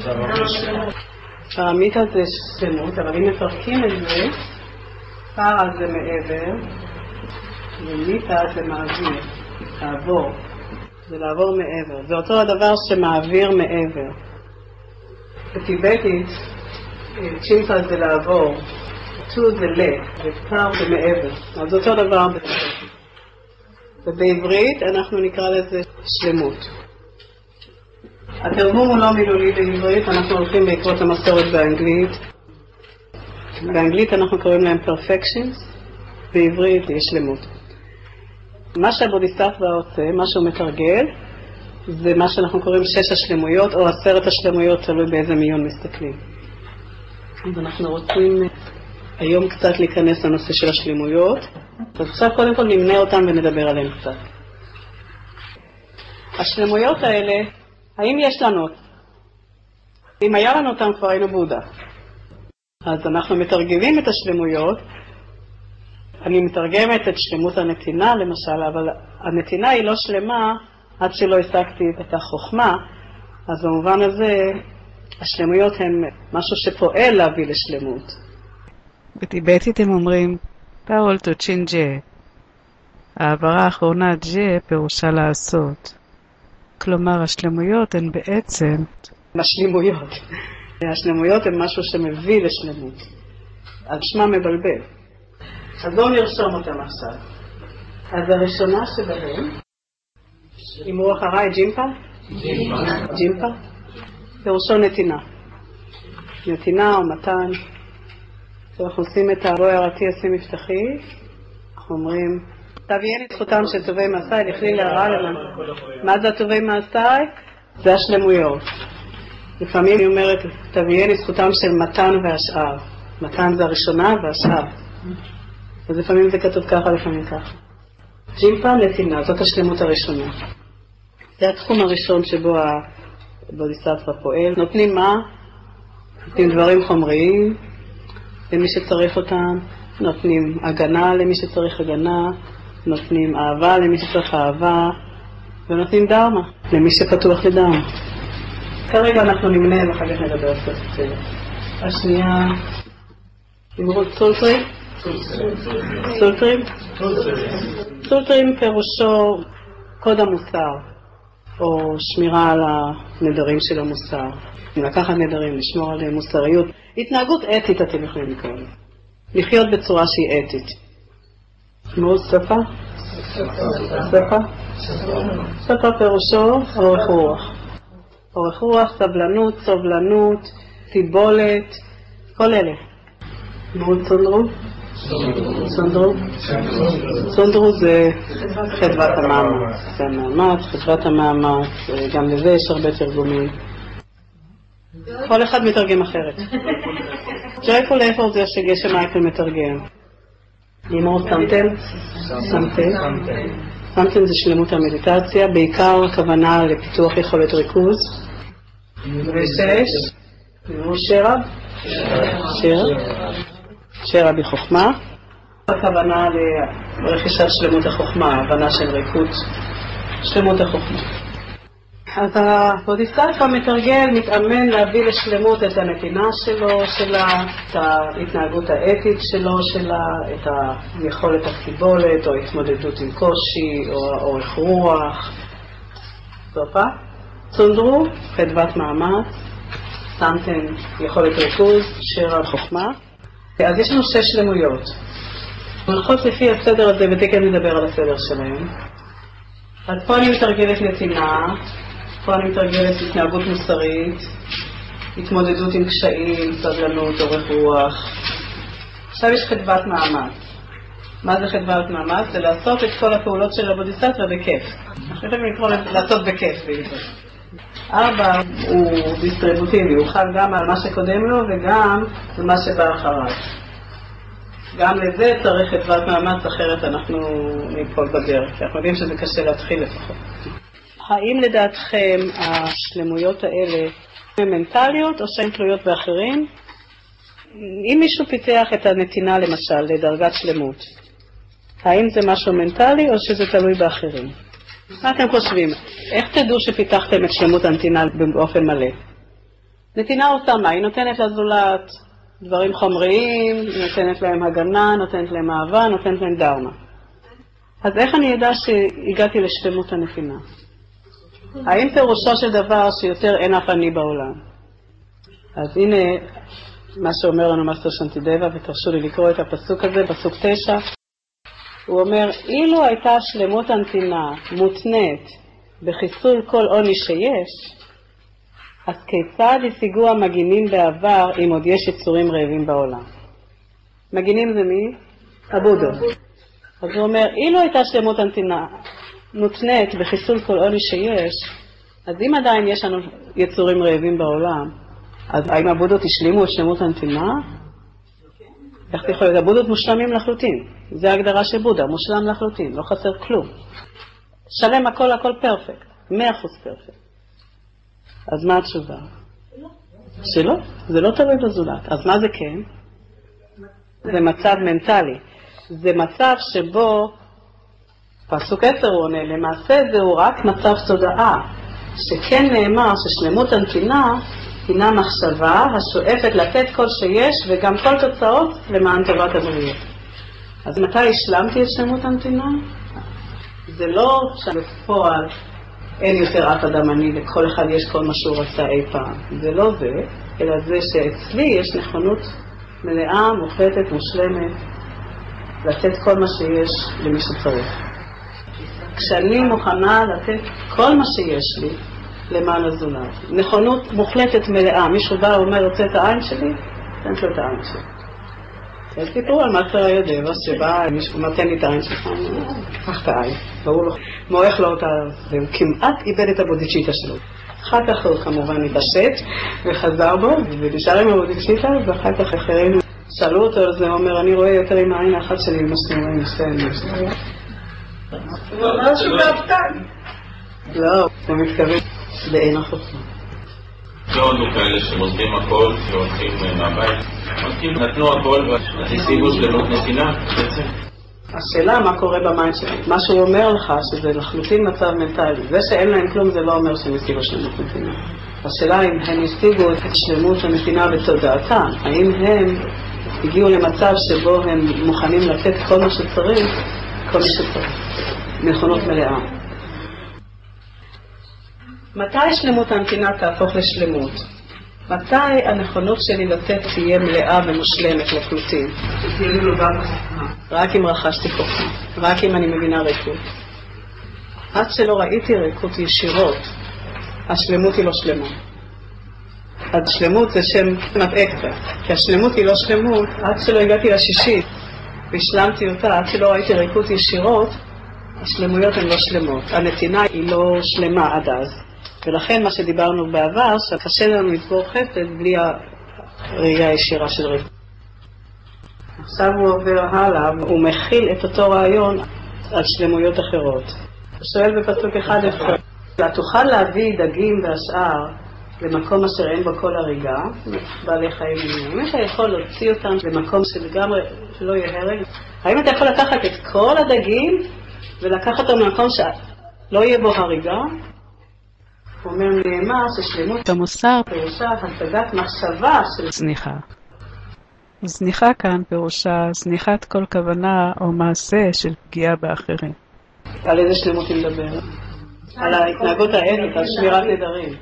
פרמיטה זה שלמות, אבל אם מפרקים את זה, פרה זה מעבר, ומיטה זה מעביר, לעבור, זה לעבור מעבר. זה אותו הדבר שמעביר מעבר. בטיבטית, צ'ינפה זה לעבור, טו זה ל, ופר זה מעבר. אז זה אותו דבר בטיבטית. ובעברית אנחנו נקרא לזה שלמות. התרגום הוא לא מילולי בעברית, אנחנו הולכים בעקבות המסורת באנגלית. באנגלית אנחנו קוראים להם perfections, בעברית יש שלמות. מה שהבודיסטווה עושה, מה שהוא מתרגל, זה מה שאנחנו קוראים שש השלמויות, או עשרת השלמויות, תלוי באיזה מיון מסתכלים. אז אנחנו רוצים היום קצת להיכנס לנושא של השלמויות. אז עכשיו קודם כל נמנה אותם ונדבר עליהם קצת. השלמויות האלה, האם יש לנו? אם היה לנו אותם כבר היינו בודה. אז אנחנו מתרגמים את השלמויות. אני מתרגמת את שלמות הנתינה למשל, אבל הנתינה היא לא שלמה עד שלא השגתי את החוכמה. אז במובן הזה השלמויות הן משהו שפועל להביא לשלמות. בטיבטית הם אומרים פאול טוצ'ין ג'ה. העברה האחרונה ג'ה פירושה לעשות. כלומר השלמויות הן בעצם השלמויות. השלמויות הן משהו שמביא לשלמות. על שמה מבלבל. אז בואו נרשום אותם עכשיו. אז הראשונה שבהם, אמרו אחריי ג'ימפה? ג'ימפה. ג'ימפה. פירושו נתינה. נתינה או מתן. אנחנו עושים את הרוע הערתי עושים מבטחי, אנחנו אומרים, תביאני זכותם של טובי מעשיי, לכלי להרע למען. מה זה הטובי מעשיי? זה השלמויות. לפעמים היא אומרת, תביאני זכותם של מתן והשאר. מתן זה הראשונה והשאר. אז לפעמים זה כתוב ככה, לפעמים ככה. ג'ימפה נתינה, זאת השלמות הראשונה. זה התחום הראשון שבו הבודיסטווה פועל. נותנים מה? נותנים דברים חומריים למי שצריך אותם, נותנים הגנה למי שצריך הגנה, נותנים אהבה למי שצריך אהבה, ונותנים דרמה למי שפתוח לדרמה. כרגע אנחנו נמנה ואחר כך נדבר על זה. השנייה, אמרות סולטרים? סולטרים? סולטרים פירושו קוד המוסר, או שמירה על הנדרים של המוסר. לקחת נדרים, לשמור על מוסריות. התנהגות אתית אתם יכולים לקרוא. לחיות בצורה שהיא אתית. אמרות שפה? שפה? שפה פירושו אורך רוח. אורך רוח, סבלנות, סובלנות, סיבולת, כל אלה. אמרות סונדרו? סונדרו? סונדרו זה חדוות המאמץ. זה המאמץ, חדוות המאמץ, גם לזה יש הרבה תרגומים. כל אחד מתרגם אחרת. ג'ויפול אפור זה שגשם מייקל מתרגם. לימור סמטל? סמטל. סמטל זה שלמות המדיטציה, בעיקר הכוונה לפיתוח יכולת ריכוז. ושש, לימור שרב? שרב. שרב היא חוכמה. הכוונה לרכישת שלמות החוכמה, הבנה של ריכוז. שלמות החוכמה. אז הבודיסטווה מתרגל, מתאמן להביא לשלמות את הנתינה שלו, שלה, את ההתנהגות האתית שלו, שלה, את היכולת הסיבולת, או התמודדות עם קושי, או אורך רוח. סופה. סונדרו, חדוות מאמץ. שמתם יכולת ריכוז, שרב חוכמה. אז יש לנו שש שלמויות. מלכות לפי הסדר הזה, ותכף נדבר על הסדר שלהם. אז פה אני מתרגלת נתינה, פה אני מתרגלת התנהגות מוסרית, התמודדות עם קשיים, סבלנות, אורך רוח. עכשיו יש חדוות מאמץ. מה זה חדוות מאמץ? זה לעשות את כל הפעולות של הבודיסטווה בכיף. אנחנו יכולים לקרוא לעשות בכיף בעברית. ארבע הוא דיסטריבוטיבי, הוא חל גם על מה שקודם לו וגם על מה שבא אחריו. גם לזה צריך חדוות מאמץ, אחרת אנחנו ניפול בדרך, כי אנחנו יודעים שזה קשה להתחיל לפחות. האם לדעתכם השלמויות האלה הן מנטליות או שהן תלויות באחרים? אם מישהו פיתח את הנתינה למשל לדרגת שלמות, האם זה משהו מנטלי או שזה תלוי באחרים? מה אתם חושבים? איך תדעו שפיתחתם את שלמות הנתינה באופן מלא? נתינה עושה מה? היא נותנת לזולת דברים חומריים, נותנת להם הגנה, נותנת להם אהבה, נותנת להם דרמה. אז איך אני ידע שהגעתי לשלמות הנתינה? האם פירושו של דבר שיותר אין אף אני בעולם? אז הנה מה שאומר לנו מאסטר שנטידבה, ותרשו לי לקרוא את הפסוק הזה, פסוק תשע. הוא אומר, אילו הייתה שלמות הנתינה מותנית בחיסול כל עוני שיש, אז כיצד השיגו המגינים בעבר אם עוד יש יצורים רעבים בעולם? מגינים זה מי? הבודו. אז הוא אומר, אילו הייתה שלמות הנתינה מותנית בחיסול כל עוני שיש, אז אם עדיין יש לנו יצורים רעבים בעולם, אז האם הבודות השלימו את שלמות הנתינה? איך תיכול להיות? הבודות מושלמים לחלוטין. זה ההגדרה של בודה, מושלם לחלוטין, לא חסר כלום. שלם הכל, הכל פרפקט, מאה אחוז פרפקט. אז מה התשובה? שלא, זה לא תלוי בזולת. אז מה זה כן? זה מצב מנטלי. זה מצב שבו, פסוק עשר הוא עונה, למעשה זהו רק מצב תודעה, שכן נאמר ששלמות הנתינה הינה מחשבה השואפת לתת כל שיש וגם כל תוצאות למען טובת הבריאות. אז מתי השלמתי את שלמות הנתינה? זה לא שבפועל אין יותר אף אדם עני, לכל אחד יש כל מה שהוא רצה אי פעם. זה לא זה, אלא זה שאצלי יש נכונות מלאה, מוחלטת, מושלמת, לתת כל מה שיש למי שצריך. כשאני מוכנה לתת כל מה שיש לי למען הזולת, נכונות מוחלטת מלאה, מישהו בא ואומר, רוצה את העין שלי? תן לו את העין שלי. זה סיפור על מטר הידע, שבא מישהו מתן לי את העין שלך, קח את העין, והוא מועך לו אותה, והוא כמעט איבד את הבודיצ'יטה שלו. אחר כך הוא כמובן התעשת וחזר בו, ונשאר עם הבודיצ'יטה, ואחר כך אחרים שאלו אותו על זה, הוא אומר, אני רואה יותר עם העין האחת שלי, עם הסנורים, מסתיים. הוא אומר שהוא דווקן. לא, הוא מתכוון בעין החוכמה. לא עודו כאלה שמוסדים הכל, שהולכים מהבית, מוסדים נתנו הכל והשיגו שלמות נתינה בעצם. השאלה מה קורה במיינד שלהם, מה שהוא אומר לך שזה לחלוטין מצב מנטלי, זה שאין להם כלום זה לא אומר שהם השיגו שלמות נתינה. השאלה אם הם השיגו את שלמות הנתינה בתודעתם, האם הם הגיעו למצב שבו הם מוכנים לתת כל מה שצריך, כל מה שצריך, נכונות מלאה. מתי שלמות הנתינה תהפוך לשלמות? מתי הנכונות שלי לתת תהיה מלאה ומושלמת לחלוטין? רק אם רכשתי חוכמה, רק אם אני מבינה ריקות. עד שלא ראיתי ריקות ישירות, השלמות היא לא שלמה. השלמות זה שם מטעה קצת, כי השלמות היא לא שלמות, עד שלא הגעתי לשישית והשלמתי אותה, עד שלא ראיתי ריקות ישירות, השלמויות הן לא שלמות. הנתינה היא לא שלמה עד אז. ולכן מה שדיברנו בעבר, שקשה לנו לצבור חסד בלי הראייה הישירה של ריקות. עכשיו הוא עובר הלאה, הוא מכיל את אותו רעיון על שלמויות אחרות. הוא שואל בפסוק אחד עשרה, תוכל להביא דגים והשאר למקום אשר אין בו כל הריגה, בעלי חיים מינים. אם אתה יכול להוציא אותם למקום שלגמרי לא יהיה הרג, האם אתה יכול לקחת את כל הדגים ולקחת אותם למקום שלא יהיה בו הריגה? הוא אומר נאמר ששלמות המוסר פירושה השגת מחשבה של זניחה. זניחה כאן פירושה זניחת כל כוונה או מעשה של פגיעה באחרים. על איזה שלמות היא מדבר? על ההתנהגות האתית, על שמירת נדרים.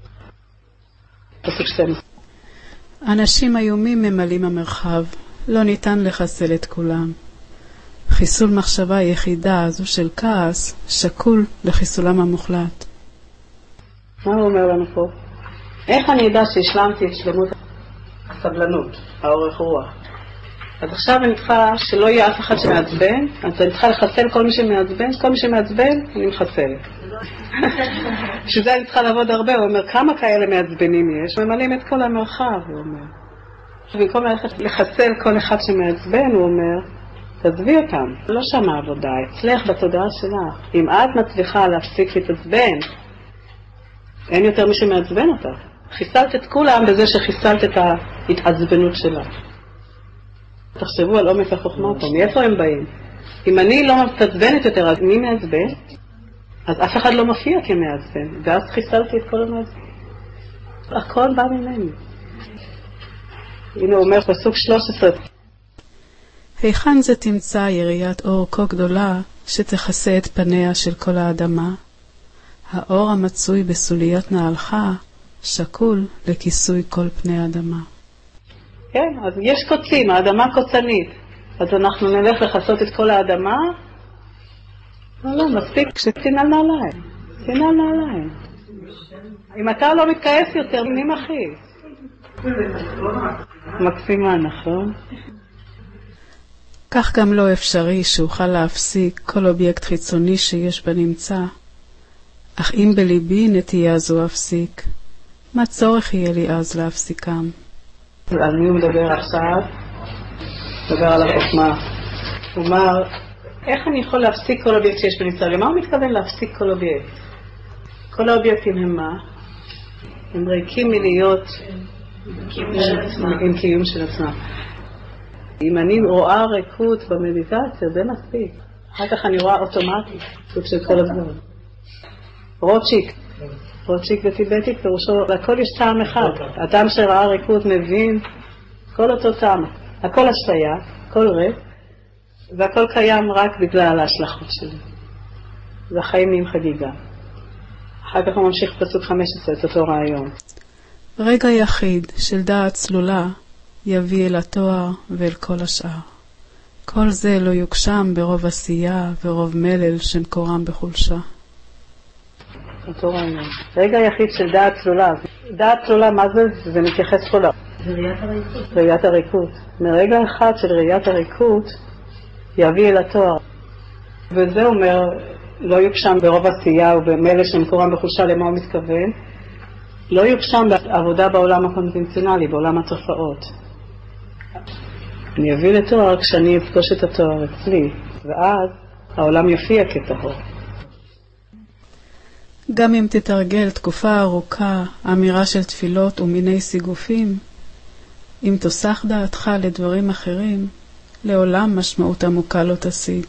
פסוק שתים עשרה. אנשים איומים ממלאים המרחב, לא ניתן לחסל את כולם. חיסול מחשבה יחידה, זו של כעס, שקול לחיסולם המוחלט. מה הוא אומר לנו פה? איך אני יודע שהשלמתי את שלמות הסבלנות, האורך רוח? אז עכשיו אני צריכה שלא יהיה אף אחד שמעצבן, אז אני צריכה לחסל כל מי שמעצבן, כל מי שמעצבן אני מחסלת. שזה אני צריכה לעבוד הרבה, הוא אומר, כמה כאלה מעצבנים יש? ממלאים את כל המרחב, הוא אומר. במקום ללכת לחסל כל אחד שמעצבן, הוא אומר, תעזבי אותם, לא שמה עבודה, אצלך בתודעה שלך. אם את מצליחה להפסיק להתעצבן, אין יותר מי שמעצבן אותך. חיסלת את כולם בזה שחיסלת את ההתעצבנות שלה. תחשבו על עומק החוכמה פה, מאיפה הם באים? אם אני לא מתעצבנת יותר, אז מי מעצבן? אז אף אחד לא מופיע כמעצבן, ואז חיסלתי את כל המעצבן. הכל בא ממני. הנה הוא אומר פסוק שלוש עשרה. היכן זה תמצא יריית אור כה גדולה שתכסה את פניה של כל האדמה? האור המצוי בסוליות נעלך שקול לכיסוי כל פני האדמה. כן, אז יש קוצים, האדמה קוצנית. אז אנחנו נלך לחסות את כל האדמה? לא, לא, מספיק שתנעל נעליים. תנעל נעליים. אם אתה לא מתכעס יותר, מי מכעיס? מקסימה, נכון? כך גם לא אפשרי שאוכל להפסיק כל אובייקט חיצוני שיש בנמצא. אך אם בליבי נטייה זו אפסיק, מה צורך יהיה לי אז להפסיקם? על מי הוא מדבר עכשיו? מדבר על החוכמה. הוא אומר, איך אני יכול להפסיק כל אובייקט שיש בנמצא? למה הוא מתכוון להפסיק כל אובייקט? כל האובייקטים הם מה? הם ריקים מלהיות עם קיום של עצמם. אם אני רואה ריקות במדיטציה, זה מספיק. אחר כך אני רואה אוטומטית, סוג של כל הזמן. רוטשיק, רוטשיק וטיבטית פירושו, לכל יש טעם אחד. אדם שראה ריקות מבין כל אותו טעם. הכל אשליה, הכל ריק, והכל קיים רק בגלל ההשלכות שלי. והחיים נהיים חגיגה. אחר כך הוא ממשיך פסוק חמש עשרה, את אותו רעיון. רגע יחיד של דעת צלולה יביא אל התואר ואל כל השאר. כל זה לא יוגשם ברוב עשייה ורוב מלל שמקורם בחולשה. אותו רעיון. רגע יחיד של דעת צלולה, דעת תלולה, מה זה? זה מתייחס פה ראיית הריקות. ראיית הריקות. מרגע אחד של ראיית הריקות יביא אל התואר. וזה אומר, לא יוגשם ברוב עשייה ובמילא שמקורם בחולשה למה הוא מתכוון, לא יוגשם בעבודה בעולם הקונבנציונלי, בעולם התופעות. אני אביא לתואר כשאני אפגוש את התואר אצלי, ואז העולם יופיע כטהור. גם אם תתרגל תקופה ארוכה אמירה של תפילות ומיני סיגופים, אם תוסח דעתך לדברים אחרים, לעולם משמעות עמוקה לא תשיג.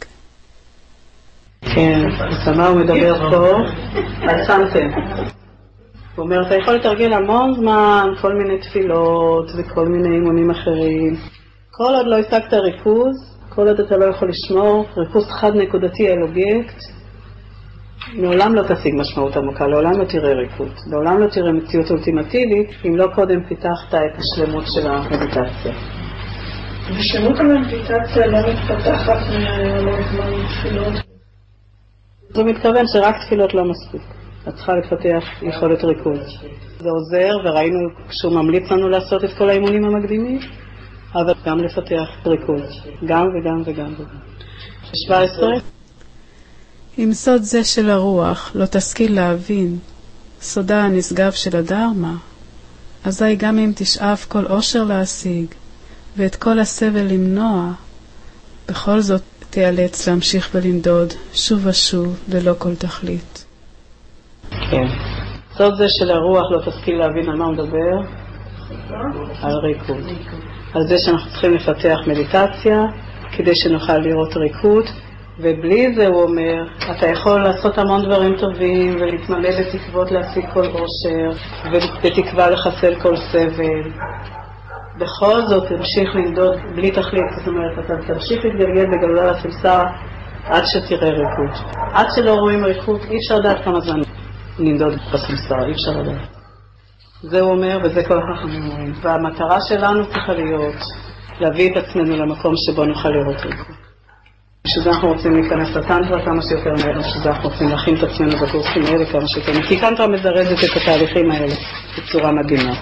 כן, אז מה הוא מדבר פה? על סמתם. הוא אומר, אתה יכול לתרגל המון זמן, כל מיני תפילות וכל מיני אימונים אחרים. כל עוד לא השגת ריכוז, כל עוד אתה לא יכול לשמור, ריכוז חד נקודתי על אובייקט, מעולם לא תשיג משמעות עמוקה, לעולם לא תראה ריכוז, לעולם לא תראה מציאות אולטימטיבית, אם לא קודם פיתחת את השלמות של המדיטציה. ושלמות המדיטציה לא מתפתחת מהמון זמן תפילות. זה מתכוון שרק תפילות לא מספיק. את צריכה לפתח יכולת ריכוז. זה עוזר, וראינו שהוא ממליץ לנו לעשות את כל האימונים המקדימים, אבל גם לפתח ריכוז. גם וגם וגם וגם. שבע עשרה. אם סוד זה של הרוח לא תשכיל להבין, סודה הנשגב של הדרמה, אזי גם אם תשאף כל עושר להשיג, ואת כל הסבל למנוע, בכל זאת תיאלץ להמשיך ולנדוד שוב ושוב ללא כל תכלית. כן. סוד זה של הרוח לא תשכיל להבין על מה הוא מדבר? על ריכוז. על זה שאנחנו צריכים לפתח מדיטציה כדי שנוכל לראות ריקות, ובלי זה הוא אומר, אתה יכול לעשות המון דברים טובים ולהתמלא בתקוות להשיג כל עושר ובתקווה לחסל כל סבל. בכל זאת תמשיך לנדוד בלי תכלית, זאת אומרת, אתה תמשיך להתגלגל בגלגל הסמסר עד שתראה ריקות. עד שלא רואים ריקות, אי אפשר לדעת כמה זמן ננדוד בסמסר, אי אפשר לדעת. זה הוא אומר, וזה כל החכמים אומרים. והמטרה שלנו צריכה להיות להביא את עצמנו למקום שבו נוכל לראות ריקות. בשביל זה אנחנו רוצים להיכנס לטנטרה כמה שיותר מהר, בשביל זה אנחנו רוצים להכין את עצמנו בקורסים האלה כמה שיותר מהר, כי טנטרה מזרזת את התהליכים האלה בצורה מדהימה.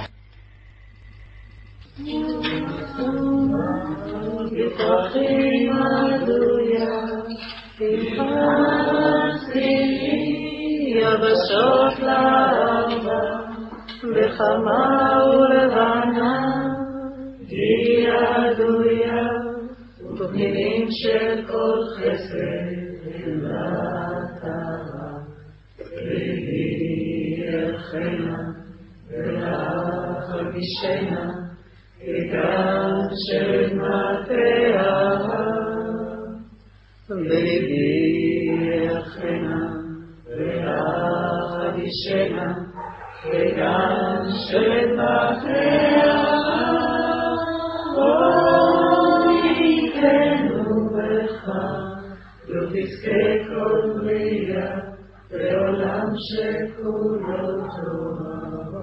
יבשות לארבע בחמה ולבנה היא ידויה ובמילים של כל חסד ומטרה והיא יחנה ולך הגישנה וגם של מטרה והיא יחנה ולך הגישנה וגם של מטרה לא תזכה כל בריאה בעולם שכולו טוב.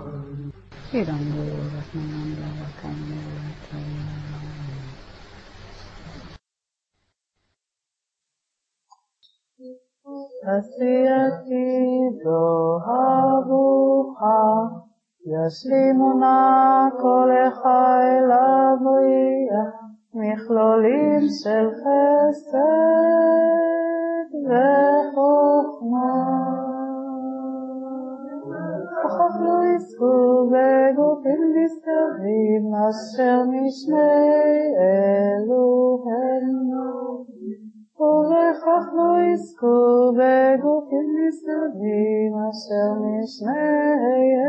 עשייתי זוהבוך ישלימו נא כל החי לבריאה מכלולים של חסד וחוכמה. וכך לא יזכו בגופים נשגבים אשר משני אלוהינו, ובכך לא יזכו בגופים נשגבים אשר משני